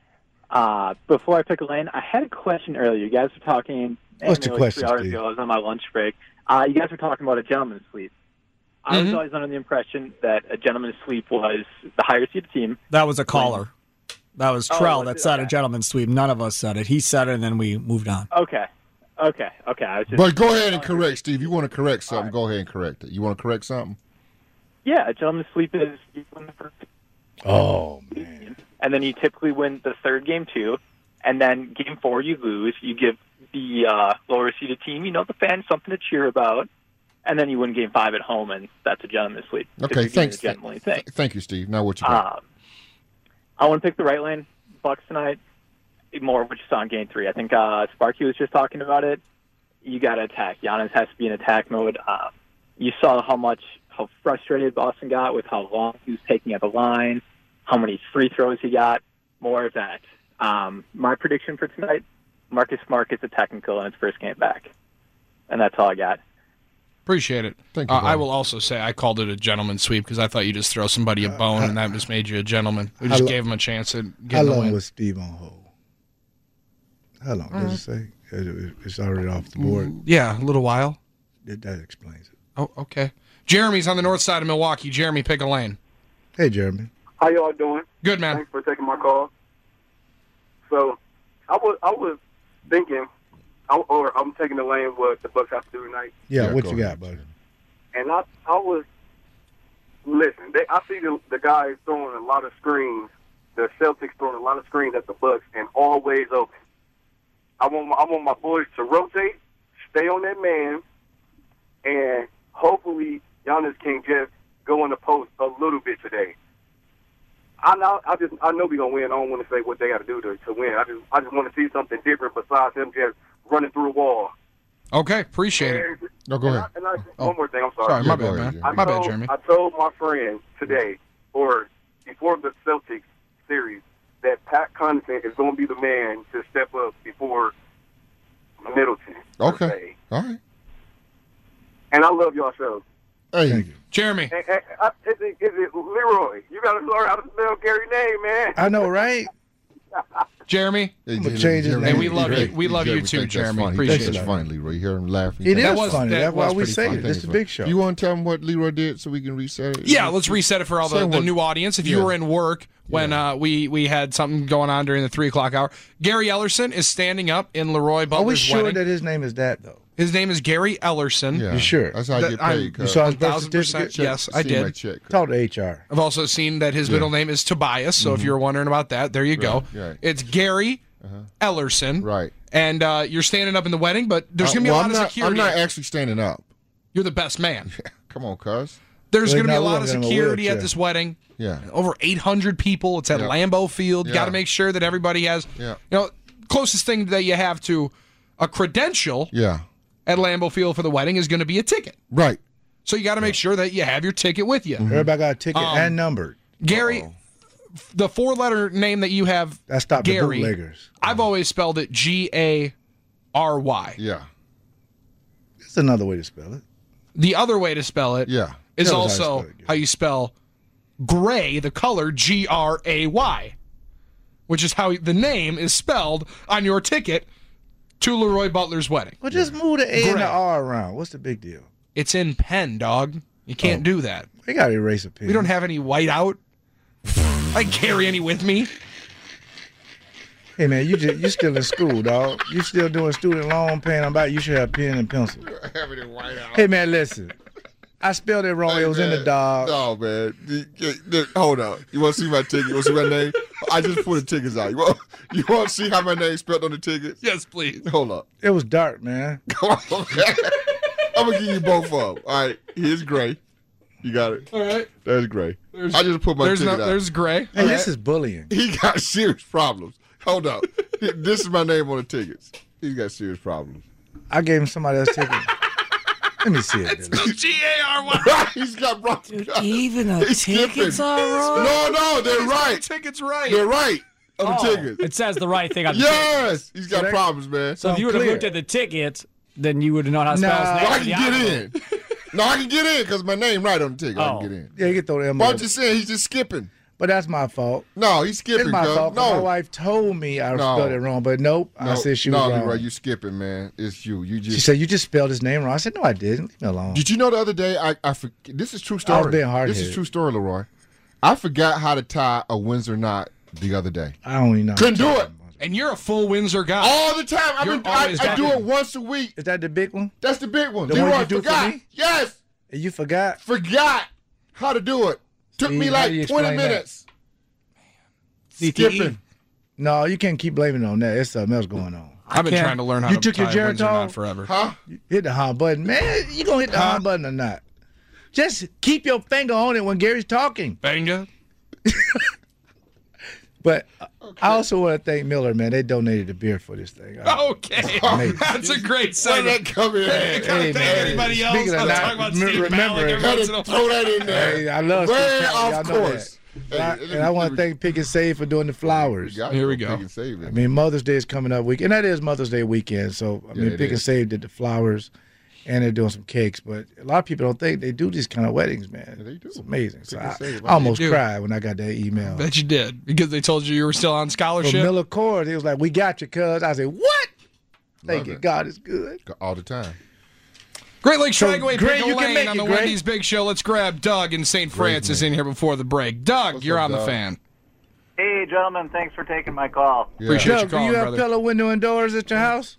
Speaker 8: Uh, before I pick a lane, I had a question earlier. You guys were talking.
Speaker 4: What's
Speaker 8: maybe
Speaker 4: your
Speaker 8: like
Speaker 4: question,
Speaker 8: Three hours
Speaker 4: Steve?
Speaker 8: ago, I was on my lunch break. Uh, you guys were talking about a gentleman's sweep. I was
Speaker 3: Mhm.
Speaker 8: always under the impression that a gentleman's sweep was the higher seeded team.
Speaker 6: That was a caller. That was
Speaker 8: Oh,
Speaker 6: Trell
Speaker 8: was
Speaker 6: that
Speaker 8: it?
Speaker 6: said a
Speaker 8: Okay.
Speaker 6: gentleman's sweep. None of us said it. He said it, and then we moved on.
Speaker 8: Okay, okay, okay. I was just,
Speaker 5: But go ahead and correct, Steve. You want to correct something, go ahead and correct it. You want to correct something?
Speaker 8: Yeah, a gentleman's sweep is you win the first.
Speaker 4: Oh, man.
Speaker 8: And then you typically win the third game, too. And then game four, you lose. You give the uh, lower-seeded team, you know, the fans, something to cheer about. And then you win game five at home, and that's a gentleman's sweep.
Speaker 5: Okay, thanks.
Speaker 8: A gentlemanly thing.
Speaker 5: Th- thank you, Steve. Now what you got?
Speaker 8: Um, I want to pick the right lane. Bucks tonight. More of what you saw in game three. I think uh, Sparky was just talking about it. You got to attack. Giannis has to be in attack mode. Uh, you saw how much, how frustrated Boston got with how long he was taking at the line, how many free throws he got. More of that. Um, my prediction for tonight, Marcus Smart gets a technical in his first game back. And that's all I got.
Speaker 3: Appreciate it.
Speaker 5: Thank you,
Speaker 3: uh, I will also say I called it a gentleman sweep because I thought you just throw somebody a bone uh, and that just made you a gentleman. We just
Speaker 4: lo-
Speaker 3: gave him a chance at
Speaker 4: How
Speaker 3: getting the
Speaker 4: long
Speaker 3: win.
Speaker 4: was Steve on hold? How long? Does it say? It- It's already off the board.
Speaker 3: Yeah, a little while.
Speaker 4: That, that explains it.
Speaker 3: Oh, okay. Jeremy's on the north side of Milwaukee. Jeremy, pick a lane.
Speaker 4: Hey, Jeremy.
Speaker 9: How y'all doing?
Speaker 3: Good, man.
Speaker 9: Thanks for taking my call. So, I was I was thinking, I, or I'm taking the lane what the Bucks have to do tonight.
Speaker 4: Yeah,
Speaker 5: Yeah,
Speaker 4: what
Speaker 5: go
Speaker 4: you
Speaker 5: ahead.
Speaker 4: got, buddy?
Speaker 9: And I I was listen. They, I see the, the guys throwing a lot of screens. The Celtics throwing a lot of screens at the Bucks and always open. I want my, I want my boys to rotate, stay on that man, and hopefully Giannis can just go in the post a little bit today. I know I just I know we're gonna win. I don't want to say what they got to do to to win. I just I just want to see something different besides him just running through a wall.
Speaker 3: Okay, appreciate it.
Speaker 9: And,
Speaker 5: No, go
Speaker 9: and
Speaker 5: ahead.
Speaker 9: I, and I,
Speaker 3: Oh.
Speaker 9: One more thing. I'm sorry.
Speaker 3: Sorry, my
Speaker 5: Yeah, go
Speaker 3: bad,
Speaker 5: ahead,
Speaker 3: man.
Speaker 5: Jeremy.
Speaker 9: I
Speaker 3: My bad,
Speaker 9: told,
Speaker 3: Jeremy.
Speaker 9: I told my friend today, or before the Celtics series, that Pat Connaughton is going to be the man to step up before Middleton. per
Speaker 5: Okay.
Speaker 9: se.
Speaker 5: All right.
Speaker 9: And I love y'all show.
Speaker 5: Hey,
Speaker 4: Thank you.
Speaker 3: Jeremy.
Speaker 9: And, and, uh, is, it, is it Leroy? You got to learn how to spell Gary's name, man.
Speaker 4: I know, right?
Speaker 3: Jeremy.
Speaker 5: Hey,
Speaker 4: gonna
Speaker 5: Jeremy,
Speaker 4: change his
Speaker 5: Jeremy,
Speaker 4: name.
Speaker 3: Hey, we love
Speaker 5: Jeremy,
Speaker 3: you. We love you
Speaker 5: Jeremy,
Speaker 3: too,
Speaker 5: think that's
Speaker 3: Jeremy.
Speaker 5: funny.
Speaker 3: Appreciate
Speaker 5: He thinks
Speaker 3: it.
Speaker 5: it's funny, Leroy. You hear him laughing.
Speaker 4: It
Speaker 5: He
Speaker 4: is
Speaker 3: That was-
Speaker 4: funny.
Speaker 3: that
Speaker 4: That's why
Speaker 3: was
Speaker 4: we
Speaker 3: pretty
Speaker 4: say
Speaker 3: funny.
Speaker 4: it. This is a big show.
Speaker 5: You want to tell him what Leroy did so we can reset it?
Speaker 3: Yeah, let's reset it for all the,
Speaker 5: Say
Speaker 3: the
Speaker 5: what-
Speaker 3: new audience. If you
Speaker 5: yeah.
Speaker 3: were in work when
Speaker 5: Yeah.
Speaker 3: uh, we we had something going on during the three o'clock hour, Gary Ellerson is standing up in Leroy
Speaker 4: Are we
Speaker 3: Butler's
Speaker 4: sure
Speaker 3: wedding.
Speaker 4: that his name is that, though?
Speaker 3: His name is Gary Ellerson.
Speaker 5: Yeah.
Speaker 4: You sure?
Speaker 5: That's how I
Speaker 3: That-
Speaker 5: get
Speaker 3: I-
Speaker 5: paid.
Speaker 4: You
Speaker 5: cuz.
Speaker 4: saw his birth
Speaker 3: Thousand percent.
Speaker 4: certificate?
Speaker 3: Yes, I
Speaker 5: See my
Speaker 3: did.
Speaker 5: check, cuz.
Speaker 4: Talk to H R.
Speaker 3: I've also seen that his
Speaker 5: Yeah.
Speaker 3: middle name is Tobias. So if you're wondering about that, there you go.
Speaker 5: Right, right.
Speaker 3: It's Gary Ellerson.
Speaker 5: Right.
Speaker 3: And uh, you're standing up in the wedding, but there's
Speaker 5: Uh,
Speaker 3: going to be
Speaker 5: well,
Speaker 3: a lot
Speaker 5: I'm
Speaker 3: of
Speaker 5: not,
Speaker 3: security.
Speaker 5: I'm not actually standing up.
Speaker 3: You're the best man.
Speaker 5: Come on, cuz.
Speaker 3: There's
Speaker 4: Well,
Speaker 3: going to be
Speaker 4: now
Speaker 3: a
Speaker 4: we're
Speaker 3: lot of
Speaker 4: gonna get him a
Speaker 3: security at
Speaker 4: wheelchair.
Speaker 3: this wedding.
Speaker 5: Yeah.
Speaker 3: Over eight hundred people. It's at
Speaker 5: Yeah.
Speaker 3: Lambeau Field.
Speaker 5: Yeah.
Speaker 3: Got to make sure that everybody has,
Speaker 5: Yeah.
Speaker 3: you know, closest thing that you have to a credential
Speaker 5: Yeah.
Speaker 3: at Lambeau Field for the wedding is going to be a ticket.
Speaker 5: Right.
Speaker 3: So you got to make sure that you have your ticket with you.
Speaker 4: Everybody got a ticket
Speaker 3: Um,
Speaker 4: and numbered.
Speaker 3: Gary, the four-letter name that you have,
Speaker 4: That stopped the
Speaker 3: Gary,
Speaker 4: bootleggers.
Speaker 3: I've always spelled it G A R Y.
Speaker 5: Yeah.
Speaker 4: It's another way to spell it.
Speaker 3: The other way to spell it is
Speaker 5: Yeah.
Speaker 4: Tell us how to
Speaker 3: also
Speaker 4: spell it, Gary.
Speaker 3: how you spell gray, the color G R A Y, which is how the name is spelled on your ticket to Leroy Butler's wedding.
Speaker 4: Well, just move the A and
Speaker 3: Gray.
Speaker 4: the R around. What's the big deal?
Speaker 3: It's in pen, dog. You can't
Speaker 4: Oh.
Speaker 3: do that.
Speaker 4: We got to erase a pen.
Speaker 3: We don't have any white out. I can't carry any with me.
Speaker 4: Hey, man, you just, you still in school, dog. You still doing student loan paying about. You should have pen and pencil.
Speaker 5: Have it in white out.
Speaker 4: Hey, man, listen. I spelled it wrong. It was in the dog.
Speaker 5: No, man. The- the- the- Hold up. You want to see my ticket? You want to see my name? I just put the tickets out. You want, you want to see how my name's spelled on the tickets?
Speaker 3: Yes, please.
Speaker 5: Hold up.
Speaker 4: It was dark, man.
Speaker 5: Come on, man. I'm going to give you both of them. All right. Here's gray. You got it.
Speaker 3: All right.
Speaker 5: There's gray.
Speaker 3: There's-
Speaker 5: I just put my
Speaker 3: There's
Speaker 5: ticket
Speaker 3: no,
Speaker 5: out.
Speaker 3: there's gray.
Speaker 4: Hey, this is bullying.
Speaker 5: He got serious problems. Hold up. This is my name on the tickets. He's got serious problems.
Speaker 4: I gave him somebody else's ticket. Let me see it. Billy.
Speaker 3: G A R Y.
Speaker 5: He's got problems.
Speaker 6: Even the
Speaker 5: He's
Speaker 6: tickets
Speaker 5: skipping.
Speaker 6: are wrong.
Speaker 5: No, no, they're right.
Speaker 3: Ticket's right.
Speaker 5: They're right on the
Speaker 6: Oh,
Speaker 5: tickets.
Speaker 6: it says the right thing on the ticket.
Speaker 5: Yes, he's got
Speaker 4: So they-
Speaker 5: problems, man.
Speaker 6: So if you would have
Speaker 4: Clear.
Speaker 6: looked at the tickets, then you would have known how to spell
Speaker 4: Nah.
Speaker 6: his
Speaker 5: Well, I
Speaker 6: name.
Speaker 5: can
Speaker 6: Yeah,
Speaker 5: get in. No, I can get in because my name right on the ticket. I
Speaker 6: Oh.
Speaker 5: can get in.
Speaker 4: Yeah, you can throw the M.
Speaker 5: But I'm just saying he's just skipping.
Speaker 4: But that's my fault.
Speaker 5: No, he's skipping.
Speaker 4: It's my
Speaker 5: cuz.
Speaker 4: fault. 'Cause
Speaker 5: No,
Speaker 4: My wife told me I
Speaker 5: No.
Speaker 4: spelled it wrong, but nope.
Speaker 5: no,
Speaker 4: I said she
Speaker 5: no,
Speaker 4: was wrong.
Speaker 5: Leroy, you skipping, man. It's you. You
Speaker 4: She
Speaker 5: just.
Speaker 4: said, you just spelled his name wrong. I said, no, I didn't. Leave me alone.
Speaker 5: Did you know the other day? I, I for, this is true story.
Speaker 4: I was being hard-headed.
Speaker 5: This is true story, Leroy. I forgot how to tie a Windsor knot the other day.
Speaker 4: I don't even know.
Speaker 5: Couldn't do it
Speaker 3: And you're a full Windsor guy.
Speaker 5: all the time. I've
Speaker 3: You're
Speaker 5: been, I,
Speaker 3: always
Speaker 5: I do
Speaker 3: got-
Speaker 5: it once a week.
Speaker 4: Is that the big one?
Speaker 5: That's the big one.
Speaker 4: The
Speaker 5: Leroy
Speaker 4: one you do for
Speaker 5: forgot.
Speaker 4: me?
Speaker 5: Yes,
Speaker 4: And you forgot?
Speaker 5: forgot how to do it. Took
Speaker 4: See,
Speaker 5: me
Speaker 4: how
Speaker 5: like
Speaker 4: do you
Speaker 5: twenty
Speaker 4: explain that?
Speaker 5: minutes.
Speaker 3: C T E.
Speaker 5: Skipping.
Speaker 4: No, you can't keep blaming it on that. It's something else going on.
Speaker 3: I've been
Speaker 6: can't-
Speaker 3: trying to learn how
Speaker 4: You
Speaker 3: to
Speaker 4: took your
Speaker 3: tie Windsor
Speaker 4: Geritol?
Speaker 3: knot forever.
Speaker 5: Huh?
Speaker 4: Hit the hot button. Man, you going to hit the hot button or not? Just keep your finger on it when Gary's talking.
Speaker 3: Banger.
Speaker 4: But I also want to thank Miller, man. They donated a beer for this thing.
Speaker 3: Okay.
Speaker 4: Amazing.
Speaker 3: That's a great
Speaker 5: Where did
Speaker 3: segment.
Speaker 5: that come in?
Speaker 3: Hey, gotta
Speaker 4: Hey,
Speaker 3: thank
Speaker 4: man.
Speaker 3: anybody else.
Speaker 4: Speaking of
Speaker 3: I'm
Speaker 4: not-
Speaker 3: talking about
Speaker 4: m-
Speaker 3: Steve
Speaker 4: remember-
Speaker 3: Malik every
Speaker 5: Gotta
Speaker 3: once in a while.
Speaker 5: throw that in there.
Speaker 4: Hey, I love
Speaker 5: Way
Speaker 4: Steve Kelly.
Speaker 5: off
Speaker 4: Y'all know
Speaker 5: course.
Speaker 4: And I, and I want to thank Pick and Save for doing the flowers.
Speaker 3: Here we go.
Speaker 4: I mean, Mother's Day is coming up week, and that is Mother's Day weekend. So I mean,
Speaker 5: it
Speaker 4: Pick and
Speaker 5: is.
Speaker 4: Save did the flowers, and they're doing some cakes. But a lot of people don't think they do these kind of weddings, man.
Speaker 5: Yeah, they do.
Speaker 4: It's amazing. So
Speaker 5: Pick and
Speaker 4: I,
Speaker 5: Save,
Speaker 4: I almost
Speaker 3: They do.
Speaker 4: cried when I got that email.
Speaker 3: Bet you did because they told you you were still on
Speaker 4: From
Speaker 3: scholarship.
Speaker 4: Miller Court, he was like, "We got you, cuz." I said, "What?" Thank
Speaker 5: Love
Speaker 4: you.
Speaker 5: it.
Speaker 4: God is good.
Speaker 5: All the time.
Speaker 3: Great Lakes
Speaker 4: So,
Speaker 3: Dragway
Speaker 4: Gray,
Speaker 3: Pickle
Speaker 4: you can
Speaker 3: Lane
Speaker 4: make
Speaker 3: on
Speaker 4: it,
Speaker 3: the
Speaker 4: Gray.
Speaker 3: Wendy's Big Show. Let's grab Doug in Saint Francis
Speaker 5: man.
Speaker 3: in here before the break. Doug,
Speaker 5: What's
Speaker 3: you're
Speaker 5: up,
Speaker 3: on the
Speaker 5: Doug?
Speaker 3: fan.
Speaker 10: Hey, gentlemen, thanks for taking my call.
Speaker 5: Yeah.
Speaker 3: Appreciate you
Speaker 4: Doug, do
Speaker 3: calling,
Speaker 4: you have
Speaker 3: brother.
Speaker 4: pillow window and doors at your house?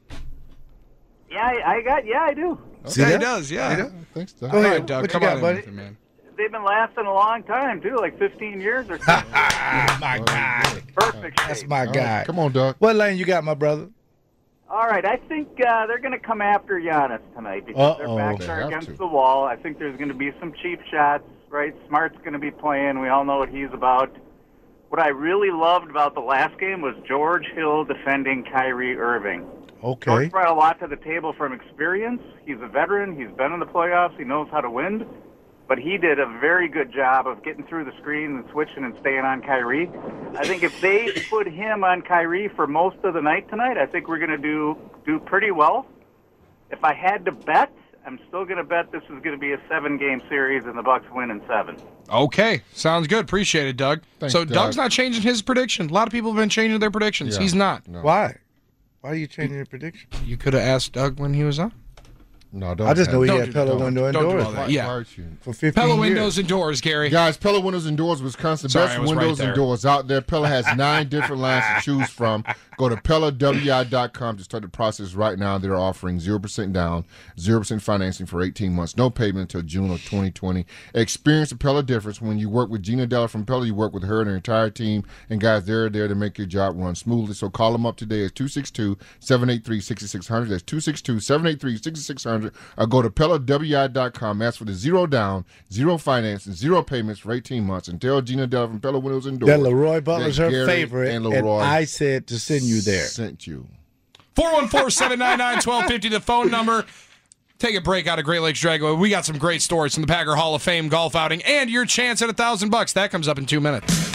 Speaker 10: Yeah, I, I got. Yeah, I do.
Speaker 4: See
Speaker 3: Yeah, he
Speaker 4: that?
Speaker 3: does. Yeah.
Speaker 5: Thanks, Doug.
Speaker 4: Go
Speaker 3: All
Speaker 4: ahead.
Speaker 3: right, Doug.
Speaker 4: What
Speaker 3: Come
Speaker 4: you
Speaker 3: on
Speaker 4: got,
Speaker 3: in
Speaker 4: buddy?
Speaker 3: with it, man.
Speaker 10: They've been lasting a long time too, like fifteen years or something.
Speaker 4: My God.
Speaker 10: Perfect shape.
Speaker 4: That's my
Speaker 5: All
Speaker 4: guy.
Speaker 5: right, come on, Doug.
Speaker 4: What lane you got, my brother?
Speaker 10: All right, I think uh, they're going to come after Giannis tonight because
Speaker 4: Uh-oh.
Speaker 10: their backs
Speaker 5: They
Speaker 10: are
Speaker 5: have
Speaker 10: against
Speaker 5: to.
Speaker 10: the wall. I think there's going to be some cheap shots, right? Smart's going to be playing. We all know what he's about. What I really loved about the last game was George Hill defending Kyrie Irving.
Speaker 4: Okay.
Speaker 10: George brought a lot to the table from experience. He's a veteran. He's been in the playoffs. He knows how to win. But he did a very good job of getting through the screen and switching and staying on Kyrie. I think if they put him on Kyrie for most of the night tonight, I think we're going to do do pretty well. If I had to bet, I'm still going to bet this is going to be a seven-game series and the Bucks win in seven.
Speaker 3: Okay. Sounds good. Appreciate it, Doug.
Speaker 5: Thanks,
Speaker 3: so
Speaker 5: Doug.
Speaker 3: Doug's not changing his prediction. A lot of people have been changing their predictions.
Speaker 5: Yeah.
Speaker 3: He's not.
Speaker 5: No.
Speaker 4: Why? Why are you changing your prediction?
Speaker 3: You could have asked Doug when he was on.
Speaker 5: No, don't.
Speaker 4: I just know he
Speaker 3: Don't
Speaker 4: had
Speaker 3: do
Speaker 4: pillow
Speaker 3: that.
Speaker 4: window and
Speaker 3: Don't do
Speaker 4: doors
Speaker 3: all that.
Speaker 5: Why,
Speaker 3: Yeah.
Speaker 5: why are you?
Speaker 4: for fifteen
Speaker 3: Pella
Speaker 4: years.
Speaker 3: windows and doors, Gary.
Speaker 5: Guys, Pella Windows and Doors, Wisconsin.
Speaker 3: Sorry,
Speaker 5: Best
Speaker 3: I was right
Speaker 5: windows
Speaker 3: there.
Speaker 5: and doors out there. Pella has nine different lines to choose from. Go to Pella W I dot com to start the process right now. They're offering zero percent down, zero percent financing for eighteen months. No payment until June of twenty twenty. Experience the Pella difference. When you work with Gina Della from Pella, you work with her and her entire team. And guys, they're there to make your job run smoothly. So call them up today. It's two six two, seven eight three, six six zero zero. That's two six two, seven eight three, six six zero zero. Or go to Pella W I dot com. Ask for the zero down, zero financing, zero payments for eighteen months. And tell Gina Della from Pella Windows and Doors
Speaker 4: That Leroy Butler's
Speaker 5: that
Speaker 4: her
Speaker 5: Gary
Speaker 4: favorite,
Speaker 5: and
Speaker 4: and,
Speaker 5: Leroy
Speaker 4: I said to send you there.
Speaker 5: Sent you.
Speaker 3: four one four, seven nine nine, one two five zero, the phone number. Take a break out of Great Lakes Dragway. We got some great stories from the Packer Hall of Fame golf outing and your chance at a thousand bucks. That comes up in two minutes.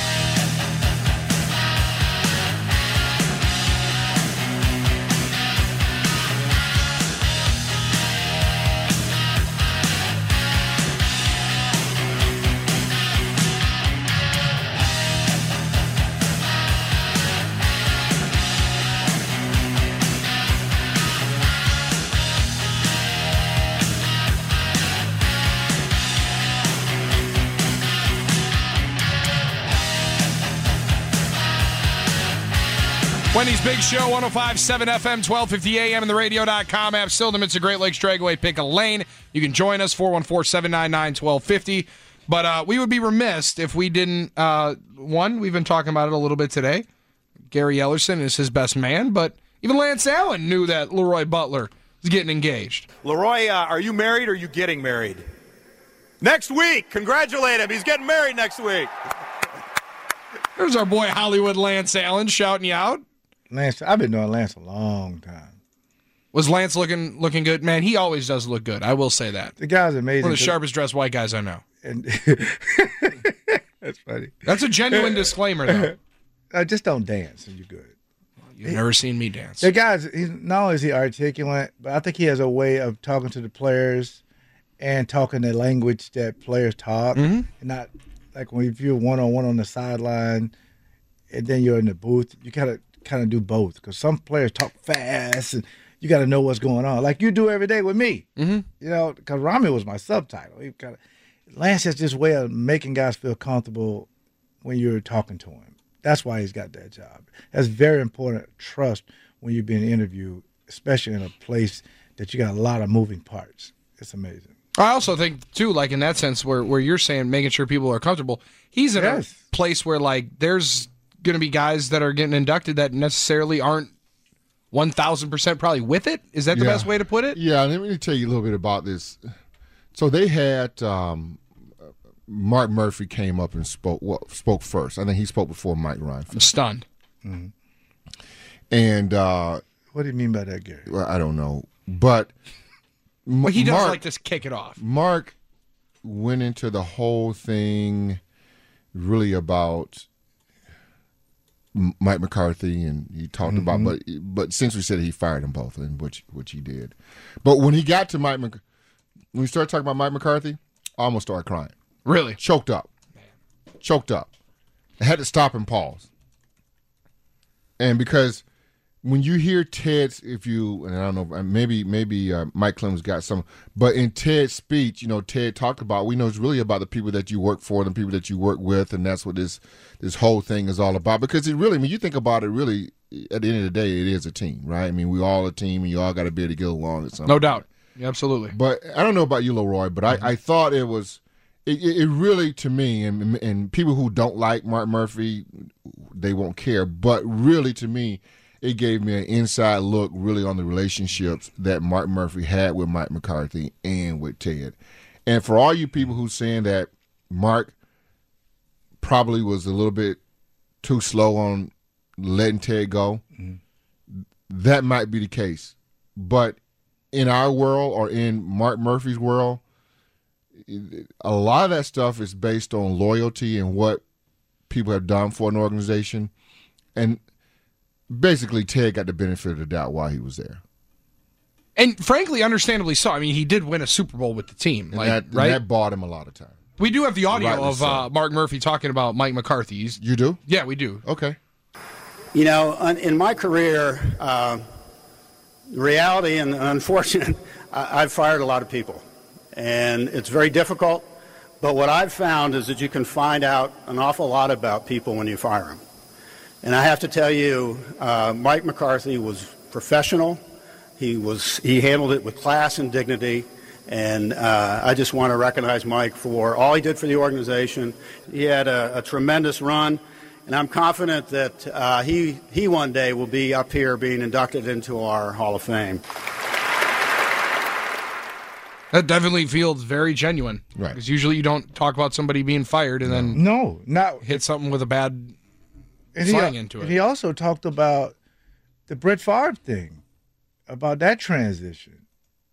Speaker 3: Wendy's Big Show, one oh five point seven F M, twelve fifty A M, and the radio dot com app. Still in the midst of Great Lakes Dragway Pick a Lane. You can join us, four one four, seven nine nine, one two five zero. But uh, we would be remiss if we didn't, uh, one, we've been talking about it a little bit today. Gary Ellerson is his best man, but even Lance Allen knew that Leroy Butler was getting engaged.
Speaker 11: Leroy, uh, are you married or are you getting married? Next week. Congratulate him. He's getting married next week.
Speaker 3: There's our boy Hollywood Lance Allen shouting you out.
Speaker 4: Lance, I've been knowing Lance a long time.
Speaker 3: Was Lance looking looking good? Man, he always does look good. I will say that.
Speaker 4: The guy's amazing.
Speaker 3: One of the
Speaker 4: 'cause-
Speaker 3: sharpest dressed white guys I know.
Speaker 4: And that's funny.
Speaker 3: That's a genuine disclaimer, though.
Speaker 4: I just don't dance, and you're good.
Speaker 3: You've never seen me dance.
Speaker 4: The guy's he's, not only is he articulate, but I think he has a way of talking to the players and talking the language that players talk,
Speaker 3: Mm-hmm.
Speaker 4: and not like when if you're one on one on the sideline, and then you're in the booth. You gotta kind of do both because some players talk fast, and you got to know what's going on, like you do every day with me.
Speaker 3: Mm-hmm.
Speaker 4: You know, because Rami was my subtitle. He kind of Lance has this way of making guys feel comfortable when you're talking to him. That's why he's got that job. That's very important, trust, when you're being interviewed, especially in a place that you got a lot of moving parts. It's amazing.
Speaker 3: I also think, too, like in that sense where, where you're saying making sure people are comfortable, he's in
Speaker 4: Yes.
Speaker 3: a place where, like, there's going to be guys that are getting inducted that necessarily aren't one thousand percent probably with it. Is that the
Speaker 5: Yeah.
Speaker 3: best way to put it?
Speaker 5: Yeah, let me tell you a little bit about this. So they had um, Mark Murphy came up and spoke well, spoke first. I think he spoke before Mike Ryan.
Speaker 3: I'm stunned.
Speaker 4: Mm-hmm.
Speaker 5: And uh,
Speaker 4: what do you mean by that, Gary?
Speaker 5: Well, I don't know, but
Speaker 3: Well, he does
Speaker 5: Mark,
Speaker 3: like to kick it off.
Speaker 5: Mark went into the whole thing really about M- Mike McCarthy, and he talked
Speaker 4: Mm-hmm.
Speaker 5: about, but but since we said he fired them both, and which which he did, but when he got to Mike, Mc, when we started talking about Mike McCarthy, I almost started crying.
Speaker 3: Really?
Speaker 5: Choked up. Choked up. I had to stop and pause. And because when you hear Ted's, if you, and I don't know, maybe maybe uh, Mike Clemens got some, but in Ted's speech, you know, Ted talked about, we know it's really about the people that you work for, the people that you work with, and that's what this this whole thing is all about. Because it really, when you think about it, really, at the end of the day, it is a team, right? I mean, we all a team, and you all got to be able to get along at some
Speaker 3: No
Speaker 5: point.
Speaker 3: doubt. Yeah, absolutely.
Speaker 5: But I don't know about you, Leroy, but I, I thought it was, it, it it really, to me, and and people who don't like Mark Murphy, they won't care. But really, to me, it gave me an inside look really on the relationships that Mark Murphy had with Mike McCarthy and with Ted. And for all you people who saying that Mark probably was a little bit too slow on letting Ted go, mm-hmm. that might be the case. But in our world, or in Mark Murphy's world, a lot of that stuff is based on loyalty and what people have done for an organization. And basically, Ted got the benefit of the doubt while he was there.
Speaker 3: And frankly, understandably so. I mean, he did win a Super Bowl with the team,
Speaker 5: And,
Speaker 3: like,
Speaker 5: that,
Speaker 3: right?
Speaker 5: and that bought him a lot of time.
Speaker 3: We do have the audio
Speaker 5: Rightly
Speaker 3: of
Speaker 5: so.
Speaker 3: uh, Mark Murphy talking about Mike McCarthy's.
Speaker 5: You do?
Speaker 3: Yeah, we do.
Speaker 5: Okay.
Speaker 12: You know, un- in my career, uh, reality and unfortunate, I- I've fired a lot of people. And it's very difficult. But what I've found is that you can find out an awful lot about people when you fire them. And I have to tell you, uh, Mike McCarthy was professional. He was he handled it with class and dignity. And uh, I just want to recognize Mike for all he did for the organization. He had a, a tremendous run. And I'm confident that uh, he he one day will be up here being inducted into our Hall of Fame.
Speaker 3: That definitely feels very genuine.
Speaker 5: Right.
Speaker 3: Because usually you don't talk about somebody being fired and then
Speaker 4: No, not
Speaker 3: hit something with a bad
Speaker 4: and
Speaker 3: slang
Speaker 4: he,
Speaker 3: into
Speaker 4: and
Speaker 3: it.
Speaker 4: he also talked about the Brett Favre thing, about that transition.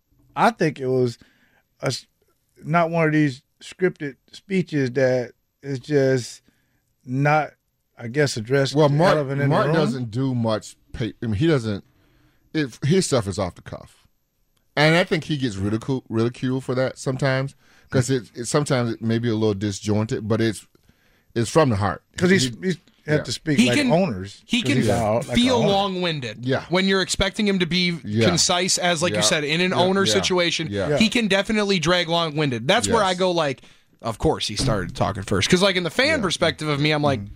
Speaker 4: I think it was a, s- not one of these scripted speeches that is just not, I guess, addressed.
Speaker 5: Well, Mark,
Speaker 4: relevant in
Speaker 5: Mark
Speaker 4: the room.
Speaker 5: doesn't do much. Pay, I mean, he doesn't. It, his stuff is off the cuff, and I think he gets ridiculed ridiculed for that sometimes because it, it sometimes it may be a little disjointed, but it's it's from the heart
Speaker 4: because he's,
Speaker 5: He-
Speaker 4: he's had
Speaker 5: yeah.
Speaker 4: to speak
Speaker 3: He
Speaker 4: like
Speaker 3: can-
Speaker 4: owners.
Speaker 3: He
Speaker 4: 'cause
Speaker 3: can
Speaker 4: he's out like
Speaker 3: feel
Speaker 4: a owner.
Speaker 3: long-winded.
Speaker 5: Yeah.
Speaker 3: When you're expecting him to be
Speaker 5: Yeah.
Speaker 3: concise, as like
Speaker 5: Yeah.
Speaker 3: you said, in an
Speaker 5: Yeah,
Speaker 3: owner
Speaker 5: yeah,
Speaker 3: situation,
Speaker 5: yeah.
Speaker 3: he can definitely drag long-winded. That's where
Speaker 5: Yes.
Speaker 3: I go like, of course he started talking first. Because like in the fan perspective of me, I'm like,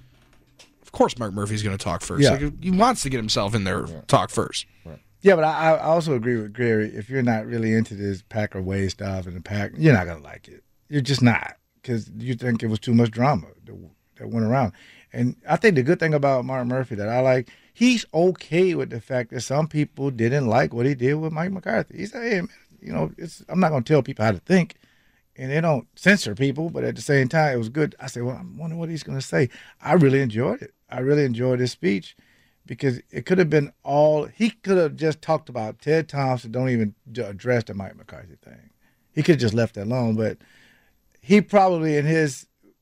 Speaker 3: of course Mark Murphy's going to talk first.
Speaker 4: Mm-hmm. Yeah.
Speaker 3: Like, he wants to get himself in there, talk first.
Speaker 4: Yeah, but I, I also agree with Gary. If you're not really into this Packer way stuff and the pack, you're not gonna like it. You're just not, because you think it was too much drama that, that went around. And I think the good thing about Mark Murphy that I like, he's okay with the fact that some people didn't like what he did with Mike McCarthy. He said, "Hey, man, you know, it's, I'm not gonna tell people how to think." And they don't censor people, but at the same time, it was good. I said, well, I wonder what he's going to say. I really enjoyed it. I really enjoyed his speech because it could have been all, he could have just talked about Ted Thompson, don't even j- address the Mike McCarthy thing. He could have just left that alone, but he probably in his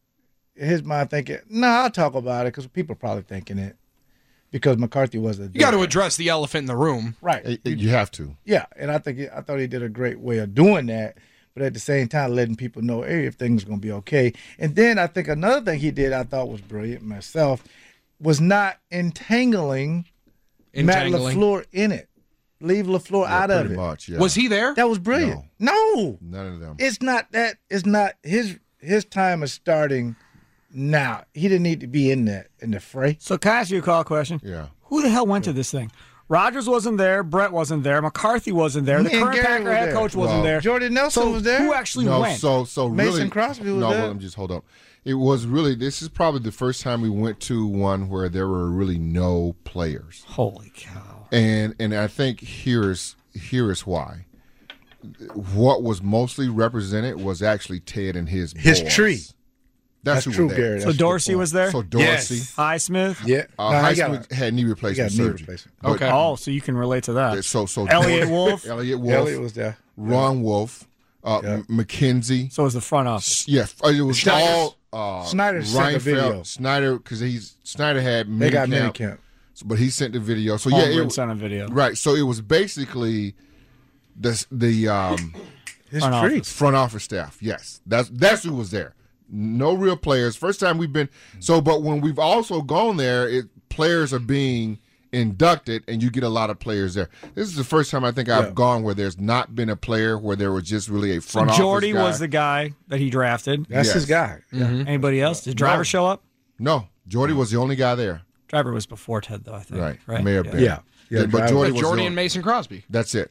Speaker 4: in his mind thinking, no, nah, I'll talk about it because people are probably thinking it because McCarthy was a
Speaker 3: You got to address the elephant in the room.
Speaker 4: Right.
Speaker 5: You have to.
Speaker 4: Yeah, and I think I thought he did a great way of doing that, but at the same time letting people know, hey, if things are going to be okay. And then I think another thing he did I thought was brilliant myself was not entangling, Matt
Speaker 3: Entangling.
Speaker 4: LaFleur in it. Leave LaFleur
Speaker 5: Yeah,
Speaker 4: out of
Speaker 5: pretty
Speaker 4: it.
Speaker 5: much, yeah.
Speaker 3: Was he there?
Speaker 4: That was brilliant. No.
Speaker 5: None of them.
Speaker 4: It's not that. It's not his his time is starting now. He didn't need to be in that in the fray.
Speaker 6: So can I ask you a call question?
Speaker 5: Yeah.
Speaker 6: Who the hell went to this thing? Rodgers wasn't there. Brett wasn't there. McCarthy wasn't there. The
Speaker 4: Me and
Speaker 6: current
Speaker 4: Gary
Speaker 6: Packer
Speaker 4: were
Speaker 6: head
Speaker 4: there.
Speaker 6: coach wasn't
Speaker 5: Well,
Speaker 6: there.
Speaker 4: Jordan Nelson
Speaker 6: So
Speaker 4: was there.
Speaker 6: Who actually
Speaker 5: no,
Speaker 6: went?
Speaker 5: so so
Speaker 4: Mason
Speaker 5: really,
Speaker 4: Crosby was
Speaker 5: no,
Speaker 4: there.
Speaker 5: well, let me just hold on. It was really this is probably the first time we went to one where there were really no players.
Speaker 6: Holy cow!
Speaker 5: And and I think here is here is why. What was mostly represented was actually Ted and his
Speaker 4: His
Speaker 5: boys.
Speaker 4: tree.
Speaker 5: That's,
Speaker 4: That's
Speaker 5: who
Speaker 4: true,
Speaker 5: were there.
Speaker 4: Gary.
Speaker 6: So
Speaker 4: That's
Speaker 6: Dorsey
Speaker 4: good
Speaker 6: was there.
Speaker 5: So Dorsey,
Speaker 4: Yes.
Speaker 6: Highsmith.
Speaker 4: Yeah.
Speaker 5: uh,
Speaker 4: No, he
Speaker 5: Highsmith
Speaker 4: got-
Speaker 5: had knee replacement
Speaker 4: he got knee
Speaker 5: surgery.
Speaker 4: replacement.
Speaker 5: But-
Speaker 3: Okay.
Speaker 6: Oh, so you can relate to that.
Speaker 5: So so
Speaker 6: Elliot Wolf.
Speaker 5: Elliot Wolf,
Speaker 4: Elliot was there.
Speaker 5: Ron Wolf, uh,
Speaker 4: Yeah.
Speaker 5: M- McKenzie.
Speaker 6: So it was the front office.
Speaker 5: Yeah, it was
Speaker 4: Snyder-
Speaker 5: all uh,
Speaker 4: Snyder sent the video.
Speaker 5: Reinfeldt, Snyder, because he's Snyder had
Speaker 4: They
Speaker 5: mini
Speaker 4: got
Speaker 5: camp,
Speaker 4: minicamp.
Speaker 5: so- but he sent the video. So yeah,
Speaker 6: Holmgren
Speaker 5: it,
Speaker 6: sent a video.
Speaker 5: right. So it was basically the the um,
Speaker 4: His
Speaker 6: Front
Speaker 4: tree.
Speaker 6: office.
Speaker 5: front office staff. Yes, that's that's who was there. No real players. First time we've been. So, but when we've also gone there, it players are being inducted, and you get a lot of players there. This is the first time I think I've
Speaker 4: Yeah.
Speaker 5: gone where there's not been a player where there was just really a
Speaker 6: So
Speaker 5: front
Speaker 6: Jordy
Speaker 5: office guy.
Speaker 6: was the guy that he drafted.
Speaker 4: That's
Speaker 5: Yes.
Speaker 4: his guy.
Speaker 6: Anybody else? Did Driver
Speaker 5: No.
Speaker 6: show up?
Speaker 5: No, Jordy was the only guy there.
Speaker 6: Driver was before Ted, though. I think.
Speaker 5: Right,
Speaker 6: Right.
Speaker 5: may have
Speaker 6: Yeah.
Speaker 5: been.
Speaker 4: Yeah. Yeah,
Speaker 5: but
Speaker 4: Driver-
Speaker 5: Jordy
Speaker 3: But
Speaker 5: was
Speaker 3: Jordy
Speaker 5: the
Speaker 3: and
Speaker 5: only-
Speaker 3: Mason Crosby.
Speaker 5: That's it.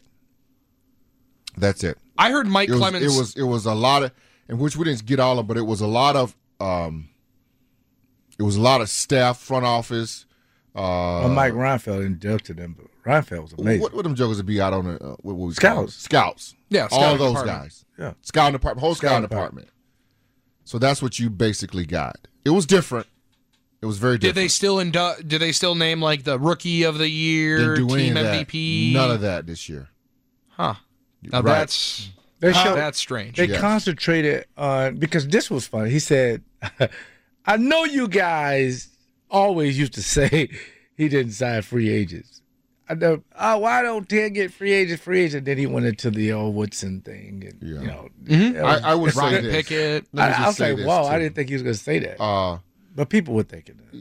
Speaker 5: That's it.
Speaker 3: I heard Mike
Speaker 5: It was,
Speaker 3: Clemens.
Speaker 5: it was it was a lot of, in which we didn't get all of, but it was a lot of um, it was a lot of staff, front office. Uh,
Speaker 4: Well, Mike Reinfeldt inducted him, but Reinfeldt was amazing.
Speaker 5: What, what them jokers would be out on the uh, what, what we call them?
Speaker 4: Scouts.
Speaker 5: Scouts.
Speaker 3: Yeah,
Speaker 5: all
Speaker 3: scouting
Speaker 5: those
Speaker 3: department.
Speaker 5: guys.
Speaker 4: Yeah.
Speaker 5: Scouting department, whole scouting
Speaker 4: Scouting
Speaker 5: department. So that's what you basically got. It was different. It was very
Speaker 3: Did
Speaker 5: different.
Speaker 3: they still indu- Did they still name like the rookie of the year,
Speaker 5: Didn't do any
Speaker 3: team
Speaker 5: of that.
Speaker 3: M V P?
Speaker 5: None of that this year.
Speaker 3: Huh. Now
Speaker 5: Right.
Speaker 3: that's
Speaker 4: They showed-
Speaker 3: that's strange.
Speaker 4: They
Speaker 5: Yes.
Speaker 4: concentrated on, because this was funny. He said, I know you guys always used to say he didn't sign free agents. I know, oh, why don't Ted get free agent, free agent? Then he went into the old Woodson thing. And,
Speaker 5: Yeah.
Speaker 4: you know,
Speaker 3: Mhm.
Speaker 4: it was-
Speaker 5: I, I would say
Speaker 3: Ryan
Speaker 5: this.
Speaker 3: Pickett.
Speaker 5: Let me
Speaker 4: I,
Speaker 5: just
Speaker 4: I was
Speaker 5: say
Speaker 4: like,
Speaker 5: this,
Speaker 4: whoa,
Speaker 5: too.
Speaker 4: I didn't think he was going to say that.
Speaker 5: Uh,
Speaker 4: But people were thinking that.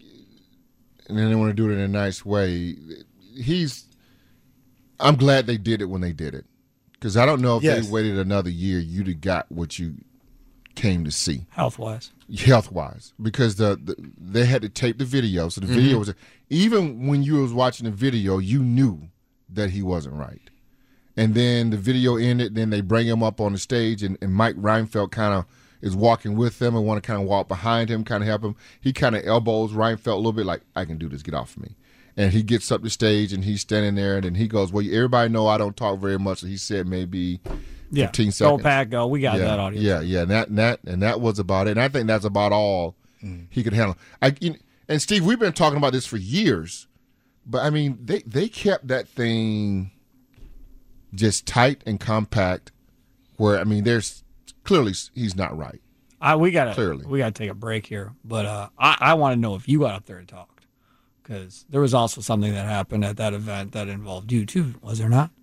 Speaker 5: and then they want to do it in a nice way. He's. I'm glad they did it when they did it, because I don't know if
Speaker 4: Yes.
Speaker 5: they waited another year, you'd have got what you came to see,
Speaker 6: Health wise.
Speaker 5: health wise, because the, the they had to tape the video, so the video was even when you was watching the video, you knew that he wasn't right. And then the video ended, then they bring him up on the stage, and, and Mike Reinfeldt kind of is walking with them and want to kind of walk behind him, kind of help him. He kind of elbows Reinfeldt a little bit like, I can do this, get off of me. And he gets up the stage, and he's standing there, and then he goes, well, everybody know I don't talk very much. So he said maybe
Speaker 6: Yeah.
Speaker 5: fifteen
Speaker 6: Go
Speaker 5: seconds.
Speaker 6: Pack, go. We got
Speaker 5: yeah,
Speaker 6: that audience.
Speaker 5: Yeah, yeah, and that, and that and that was about it. And I think that's about all he could handle. I, you know, and Steve, we've been talking about this for years, but I mean, they they kept that thing just tight and compact. Where I mean, there's clearly he's not right.
Speaker 6: I, we gotta
Speaker 5: Clearly.
Speaker 6: we gotta take a break here, but uh, I, I want to know if you got up there and talked, because there was also something that happened at that event that involved you too, was there not?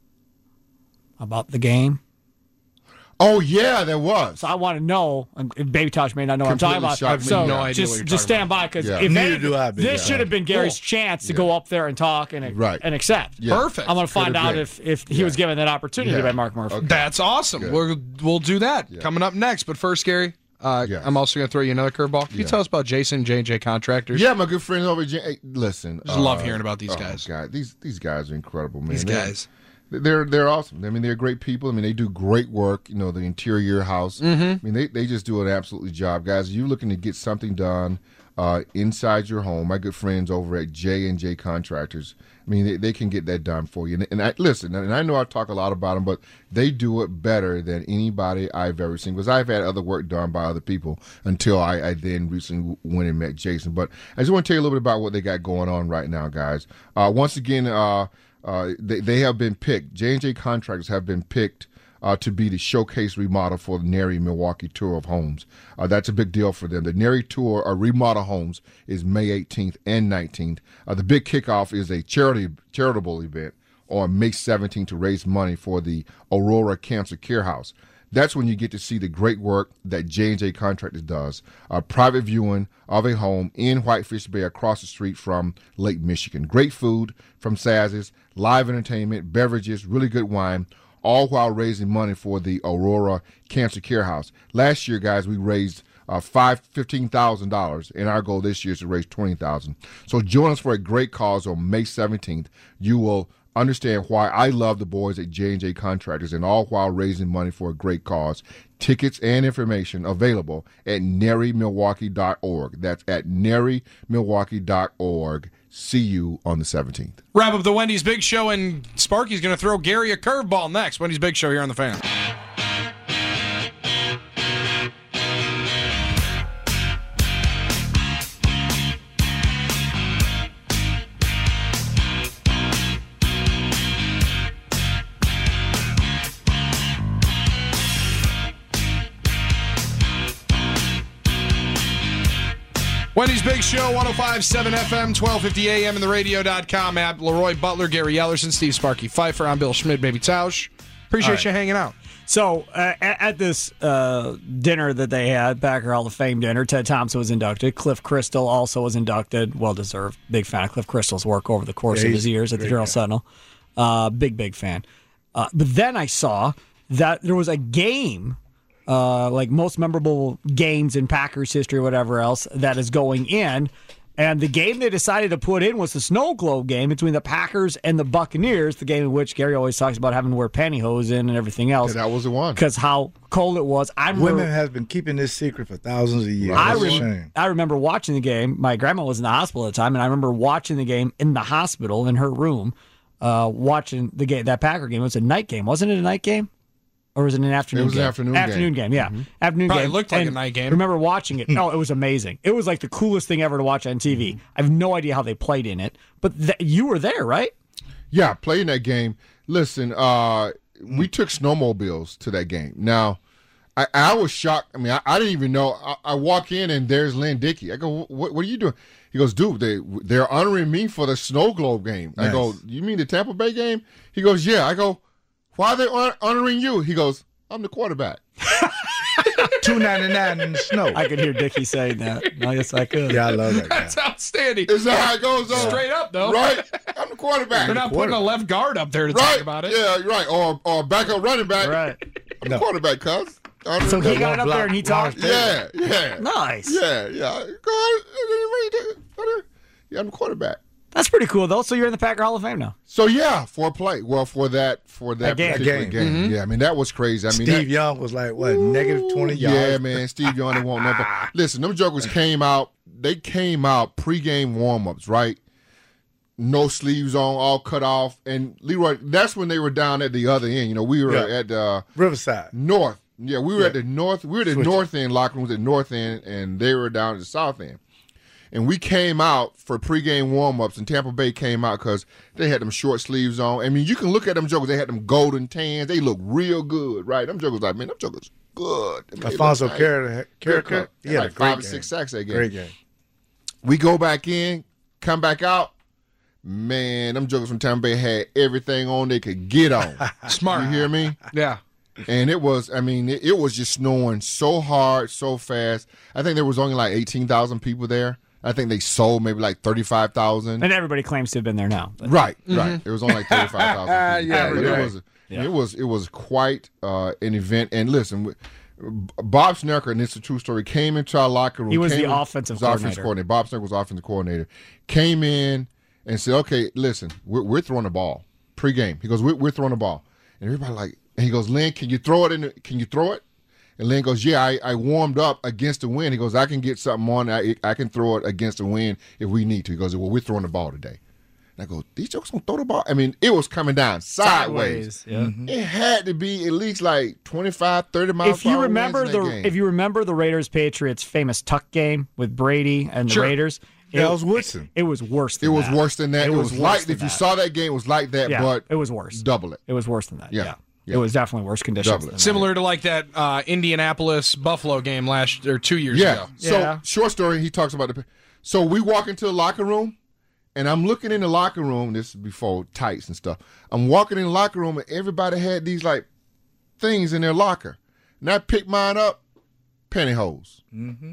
Speaker 6: About the game.
Speaker 5: Oh yeah, there was.
Speaker 6: So I want to know. And Baby Touch may not know what I'm talking
Speaker 5: Completely
Speaker 6: about.
Speaker 5: shocked me.
Speaker 6: So
Speaker 5: No
Speaker 3: idea
Speaker 6: just
Speaker 3: what you're
Speaker 6: just
Speaker 3: talking
Speaker 6: stand by, because
Speaker 5: Yeah.
Speaker 6: if
Speaker 4: Neither
Speaker 6: anything,
Speaker 4: do I, Baby
Speaker 6: this
Speaker 4: Touch.
Speaker 6: should have been Gary's
Speaker 5: Cool.
Speaker 6: chance to
Speaker 5: Yeah.
Speaker 6: go up there and talk and
Speaker 5: Right.
Speaker 6: and accept.
Speaker 5: Yeah.
Speaker 3: Perfect.
Speaker 6: I'm going to find
Speaker 5: Could've
Speaker 6: out
Speaker 5: been.
Speaker 6: if if he
Speaker 5: Yeah.
Speaker 6: was given that opportunity
Speaker 5: Yeah.
Speaker 6: by Mark Murphy.
Speaker 5: Okay.
Speaker 3: That's awesome.
Speaker 5: Good.
Speaker 3: We're, we'll do that
Speaker 5: Yeah.
Speaker 3: coming up next. But first, Gary, uh,
Speaker 5: Yes.
Speaker 3: I'm also going to throw you another curveball. Can you
Speaker 5: Yeah.
Speaker 3: tell us about Jason J and J Contractors?
Speaker 5: Yeah, my good friends over at J- hey, listen.
Speaker 3: Just love hearing about these
Speaker 5: oh,
Speaker 3: guys.
Speaker 5: God, these these guys are incredible, man.
Speaker 3: These
Speaker 5: They're-
Speaker 3: guys.
Speaker 5: They're they're awesome. I mean, they're great people. I mean, they do great work. You know, the interior house. Mm-hmm. I mean, they, they just do an absolutely job, guys. You're looking to get something done uh, inside your home. My good friends over at J and J Contractors. I mean, they, they can get that done for you. And, and I, listen, and I know I talk a lot about them, but they do it better than anybody I've ever seen. Because I've had other work done by other people until I, I then recently went and met Jason. But I just want to tell you a little bit about what they got going on right now, guys. Uh, once again. Uh, Uh, they, they have been picked. J and J Contractors have been picked uh, to be the showcase remodel for the N A R I Milwaukee Tour of Homes. Uh, that's a big deal for them. The N A R I Tour, or Remodel Homes, is May eighteenth and nineteenth. Uh, the big kickoff is a charity charitable event on May seventeenth to raise money for the Aurora Cancer Care House. That's when you get to see the great work that J and J Contractors does. A private viewing of a home in Whitefish Bay across the street from Lake Michigan. Great food from Saz's, live entertainment, beverages, really good wine, all while raising money for the Aurora Cancer Care House. Last year, guys, we raised uh, five fifteen thousand dollars, and our goal this year is to raise twenty thousand. So join us for a great cause on May seventeenth. You will understand why I love the boys at J and J Contractors, and all while raising money for a great cause. Tickets and information available at nary milwaukee dot org. That's at nary milwaukee dot org. See you on the seventeenth.
Speaker 3: Wrap up the Wendy's Big Show, and Sparky's going to throw Gary a curveball next. Wendy's Big Show here on the Fan. Wendy's Big Show, one oh five point seven F M, twelve fifty A M, and the radio dot com app. Leroy Butler, Gary Ellerson, Steve Sparky Pfeiffer. I'm Bill Schmidt, Baby Tausch. Appreciate right. you hanging out.
Speaker 6: So, uh, at, at this uh, dinner that they had, Packer Hall of Fame dinner, Ted Thompson was inducted. Cliff Crystal also was inducted. Well-deserved. Big fan of Cliff Crystal's work over the course yeah, of his years at the Journal-Sentinel. Uh, big, big fan. Uh, but then I saw that there was a game, Uh, like most memorable games in Packers history or whatever else, that is going in. And the game they decided to put in was the Snow Globe game between the Packers and the Buccaneers, the game in which Gary always talks about having to wear pantyhose in and everything else.
Speaker 5: Yeah, that was the one.
Speaker 6: Because how cold it was. I remember,
Speaker 4: Women has been keeping this secret for thousands of years.
Speaker 6: I,
Speaker 4: That's
Speaker 6: re-
Speaker 4: a shame.
Speaker 6: I remember watching the game. My grandma was in the hospital at the time, and I remember watching the game in the hospital in her room, uh, watching the game, that Packer game. It was a night game. Wasn't it a night game? Or was it an afternoon game?
Speaker 5: It was
Speaker 6: game?
Speaker 5: an afternoon,
Speaker 6: afternoon
Speaker 5: game.
Speaker 6: game. yeah.
Speaker 5: Mm-hmm.
Speaker 6: Afternoon
Speaker 3: Probably
Speaker 6: game.
Speaker 3: looked like
Speaker 6: and
Speaker 3: a night game.
Speaker 6: I remember watching it. No, it was amazing. It was like the coolest thing ever to watch on T V. I have no idea how they played in it, but th- you were there, right?
Speaker 5: Yeah, playing that game. Listen, uh, we took snowmobiles to that game. Now, I, I was shocked. I mean, I, I didn't even know. I, I walk in, and there's Lynn Dickey. I go, what, what are you doing? He goes, dude, they, they're honoring me for the Snow Globe game. Nice. I go, you mean the Tampa Bay game? He goes, yeah. I go, why are they hon- honoring you? He goes, I'm the quarterback.
Speaker 4: two ninety-nine in the snow.
Speaker 6: I could hear Dickie saying that. I guess I could.
Speaker 4: Yeah, I love that guy.
Speaker 3: That's outstanding.
Speaker 5: Is that how it goes on?
Speaker 3: Straight up, though.
Speaker 5: Right? I'm the quarterback.
Speaker 3: They're not putting a left guard up there to
Speaker 5: right.
Speaker 3: talk about it.
Speaker 5: Yeah, right. Or or backup running back.
Speaker 6: Right.
Speaker 5: I'm
Speaker 4: no.
Speaker 5: the quarterback, cuz.
Speaker 6: So he got up there and he talked.
Speaker 5: Yeah, yeah.
Speaker 6: Nice.
Speaker 5: Yeah, yeah. Go ahead. Yeah, I'm the quarterback.
Speaker 6: That's pretty cool, though. So you're in the Packer Hall of Fame now.
Speaker 5: So yeah, for a play, well, for that, for that,
Speaker 6: that game.
Speaker 5: particular
Speaker 4: game.
Speaker 5: game,
Speaker 3: Mm-hmm.
Speaker 5: yeah. I mean, that was crazy. I mean,
Speaker 4: Steve
Speaker 5: that,
Speaker 4: Young was like what negative twenty yards.
Speaker 5: Yeah, man, Steve Young didn't want nobody. Listen, them jokers came out. They came out pregame warm-ups, right? No sleeves on, all cut off, and Leroy. That's when they were down at the other end. You know, we were
Speaker 4: Yeah.
Speaker 5: at uh,
Speaker 4: Riverside
Speaker 5: North. Yeah, we were
Speaker 4: Yeah.
Speaker 5: at the north. We were at the
Speaker 4: Switch.
Speaker 5: north end locker rooms at north end, and they were down at the south end. And we came out for pregame warm-ups, and Tampa Bay came out because they had them short sleeves on. I mean, you can look at them jokers. They had them golden tans. They look real good, right? Them jokers like, man, them jokers good. I mean,
Speaker 4: Alfonso
Speaker 5: nice.
Speaker 4: Carricker.
Speaker 5: He
Speaker 4: He
Speaker 5: had
Speaker 4: had
Speaker 5: like
Speaker 4: a
Speaker 5: five
Speaker 4: great
Speaker 5: or
Speaker 4: game.
Speaker 5: six sacks that game.
Speaker 4: Great game.
Speaker 5: We go back in, come back out. Man, them jokers from Tampa Bay had everything on they could get on.
Speaker 3: Smart.
Speaker 5: You hear me?
Speaker 3: Yeah.
Speaker 5: And it was, I mean, it, it was just snowing so hard, so fast. I think there was only like eighteen thousand people there. I think they sold maybe like thirty-five thousand.
Speaker 6: And everybody claims to have been there now. But.
Speaker 5: Right, right. It was only like thirty-five thousand people.
Speaker 4: Yeah,
Speaker 5: but
Speaker 4: right.
Speaker 5: it was,
Speaker 6: Yeah.
Speaker 5: it was, it was quite uh, an event. And listen, Bob Snecker, and this is a true story, came into our locker room.
Speaker 6: He was
Speaker 5: came
Speaker 6: the
Speaker 5: in,
Speaker 6: offensive
Speaker 5: was offensive
Speaker 6: coordinator.
Speaker 5: coordinator. Bob Snecker was offensive coordinator. Came in and said, okay, listen, we're, we're throwing the ball pre-game. He goes, we're, we're throwing the ball. And everybody like, and he goes, Lynn, can you throw it in? The, can you throw it? And Lynn goes, yeah, I, I warmed up against the wind. He goes, I can get something on. I, I can throw it against the wind if we need to. He goes, well, we're throwing the ball today. And I go, these jokers gonna throw the ball? I mean, it was coming down sideways.
Speaker 6: Sideways, yeah. Mm-hmm.
Speaker 5: It had to be at least like twenty-five, thirty miles
Speaker 6: If
Speaker 5: per
Speaker 6: you
Speaker 5: hour
Speaker 6: remember
Speaker 5: winds in
Speaker 6: the
Speaker 5: that game.
Speaker 6: if you remember the Raiders Patriots famous tuck game with Brady and the
Speaker 3: Sure.
Speaker 6: Raiders, it,
Speaker 4: Dallas Woodson.
Speaker 6: It, it was worse
Speaker 5: It
Speaker 6: than
Speaker 5: was
Speaker 6: that.
Speaker 5: worse than that. It, was,
Speaker 6: worse
Speaker 5: like,
Speaker 6: than
Speaker 5: if you
Speaker 6: that.
Speaker 5: saw that game, it was like that,
Speaker 6: Yeah,
Speaker 5: but
Speaker 6: it was worse.
Speaker 5: double it.
Speaker 6: It was worse than that.
Speaker 5: Yeah.
Speaker 6: Yeah.
Speaker 5: Yeah.
Speaker 6: It was definitely worse conditions.
Speaker 5: Double it.
Speaker 6: than that.
Speaker 3: Similar to like that uh, Indianapolis Buffalo game last or two years
Speaker 5: Yeah.
Speaker 3: ago.
Speaker 5: So,
Speaker 6: Yeah.
Speaker 5: short story, he talks about the. So, we walk into the locker room, and I'm looking in the locker room. This is before tights and stuff. I'm walking in the locker room, and everybody had these, like, things in their locker. And I picked mine up, pantyhose. Mm-hmm.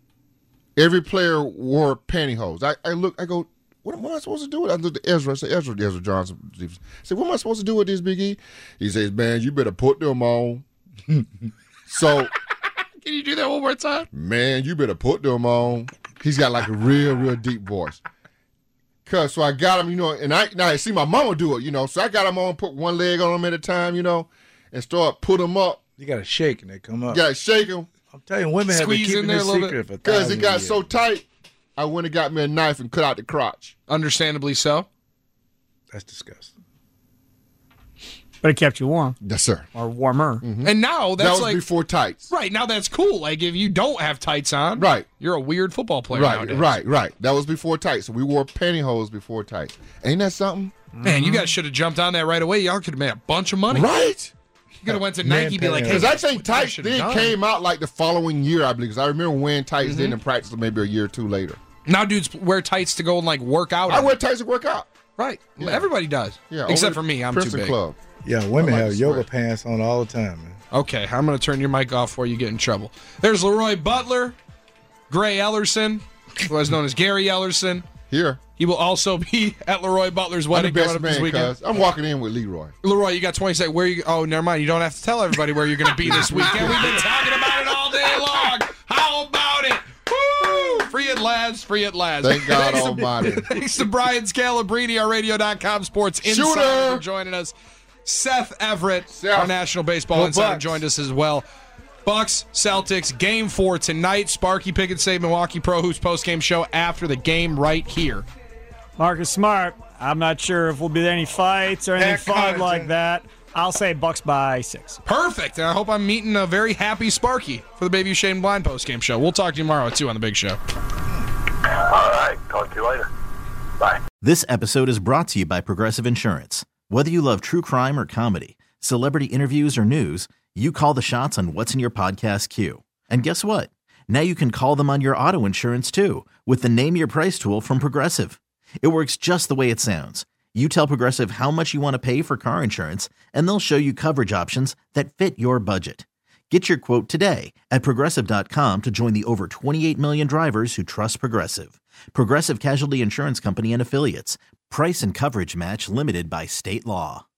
Speaker 5: Every player wore pantyhose. I, I look, I go, what am I supposed to do with it? I looked at Ezra. I said, Ezra, Ezra Johnson. I said, what am I supposed to do with this, Big E? He says, man, you better put them on. So
Speaker 3: Can you do that one more time?
Speaker 5: Man, you better put them on. He's got like a real, real deep voice. Cause so I got him, you know, and I now I see my mama do it, you know. So I got him on, put one leg on him at a time, you know, and start put him up.
Speaker 4: You got to shake and they come up.
Speaker 5: You got to shake him.
Speaker 4: I'm telling you, women have been
Speaker 3: Squeeze
Speaker 4: keeping
Speaker 3: in there
Speaker 4: this
Speaker 3: a little
Speaker 4: secret for
Speaker 5: Because
Speaker 4: thousands
Speaker 5: it got
Speaker 4: of
Speaker 5: so
Speaker 4: years.
Speaker 5: tight, I went and got me a knife and cut out the crotch.
Speaker 3: Understandably so.
Speaker 4: That's disgusting.
Speaker 6: But it kept you warm.
Speaker 5: Yes, sir.
Speaker 6: Or warmer.
Speaker 5: Mm-hmm.
Speaker 3: And now that's
Speaker 5: that was
Speaker 3: like
Speaker 5: before tights.
Speaker 3: right now that's cool. Like if you don't have tights on,
Speaker 5: Right.
Speaker 3: you're a weird football player.
Speaker 5: Right,
Speaker 3: nowadays.
Speaker 5: right, right. That was before tights. So we wore pantyhose before tights. Ain't that something?
Speaker 3: Man, you guys should have jumped on that right away. Y'all could have made a bunch of money.
Speaker 5: Right.
Speaker 3: You could have went to
Speaker 4: Man,
Speaker 3: Nike, be like, hey,
Speaker 5: Because I
Speaker 3: that's
Speaker 5: think
Speaker 3: what you guys
Speaker 5: tights
Speaker 3: should have
Speaker 5: then
Speaker 3: done.
Speaker 5: came out like the following year, I believe. Because I remember wearing tights
Speaker 3: Mm-hmm.
Speaker 5: then in practice maybe a year or two later.
Speaker 3: Now dudes wear tights to go and like work out.
Speaker 5: I
Speaker 3: on.
Speaker 5: wear tights to work out.
Speaker 3: Right.
Speaker 5: Yeah.
Speaker 3: Everybody does.
Speaker 5: Yeah,
Speaker 3: Except
Speaker 5: over
Speaker 3: for me. I'm
Speaker 5: Princeton
Speaker 3: too big.
Speaker 5: Club.
Speaker 4: Yeah, women
Speaker 5: I like
Speaker 4: have
Speaker 5: to
Speaker 4: yoga
Speaker 5: sweat.
Speaker 4: pants on all the time, man.
Speaker 3: Okay, I'm going to turn your mic off before you get in trouble. There's Leroy Butler, Gray Ellerson, otherwise known as Gary Ellerson.
Speaker 5: Here.
Speaker 3: He will also be at Leroy Butler's
Speaker 5: I'm the
Speaker 3: wedding coming
Speaker 5: best
Speaker 3: up this
Speaker 5: man,
Speaker 3: weekend.
Speaker 5: cuz. I'm walking in with Leroy.
Speaker 3: Leroy, you got twenty seconds. Where you? Oh, never mind. You don't have to tell everybody where you're going to be this weekend. We've been talking about it all day long. How about it? Woo! Free at last. Free at last.
Speaker 5: Thank God
Speaker 3: Thanks to-
Speaker 5: Almighty.
Speaker 3: Thanks to Brian Scalabrine, our radio dot com sports insider,
Speaker 5: Shooter!
Speaker 3: for joining us. Seth Everett,
Speaker 5: Seth.
Speaker 3: our National Baseball
Speaker 4: Go
Speaker 3: Insider,
Speaker 4: Bucks.
Speaker 3: joined us as well. Bucks, Celtics, game four tonight. Sparky Pickett Save Milwaukee Pro Hoops postgame show after the game right here.
Speaker 6: Marcus Smart, I'm not sure if we'll be any fights or anything
Speaker 4: Heck,
Speaker 6: fun
Speaker 4: Connington.
Speaker 6: like that. I'll say Bucks by six.
Speaker 3: Perfect. And I hope I'm meeting a very happy Sparky for the Baby Shane Blind postgame show. We'll talk to you tomorrow at two on the Big Show.
Speaker 9: All right. Talk to you later. Bye.
Speaker 13: This episode is brought to you by Progressive Insurance. Whether you love true crime or comedy, celebrity interviews or news, you call the shots on what's in your podcast queue. And guess what? Now you can call them on your auto insurance too with the Name Your Price tool from Progressive. It works just the way it sounds. You tell Progressive how much you want to pay for car insurance, and they'll show you coverage options that fit your budget. Get your quote today at Progressive dot com to join the over twenty-eight million drivers who trust Progressive. Progressive Casualty Insurance Company and Affiliates. Price and coverage match limited by state law.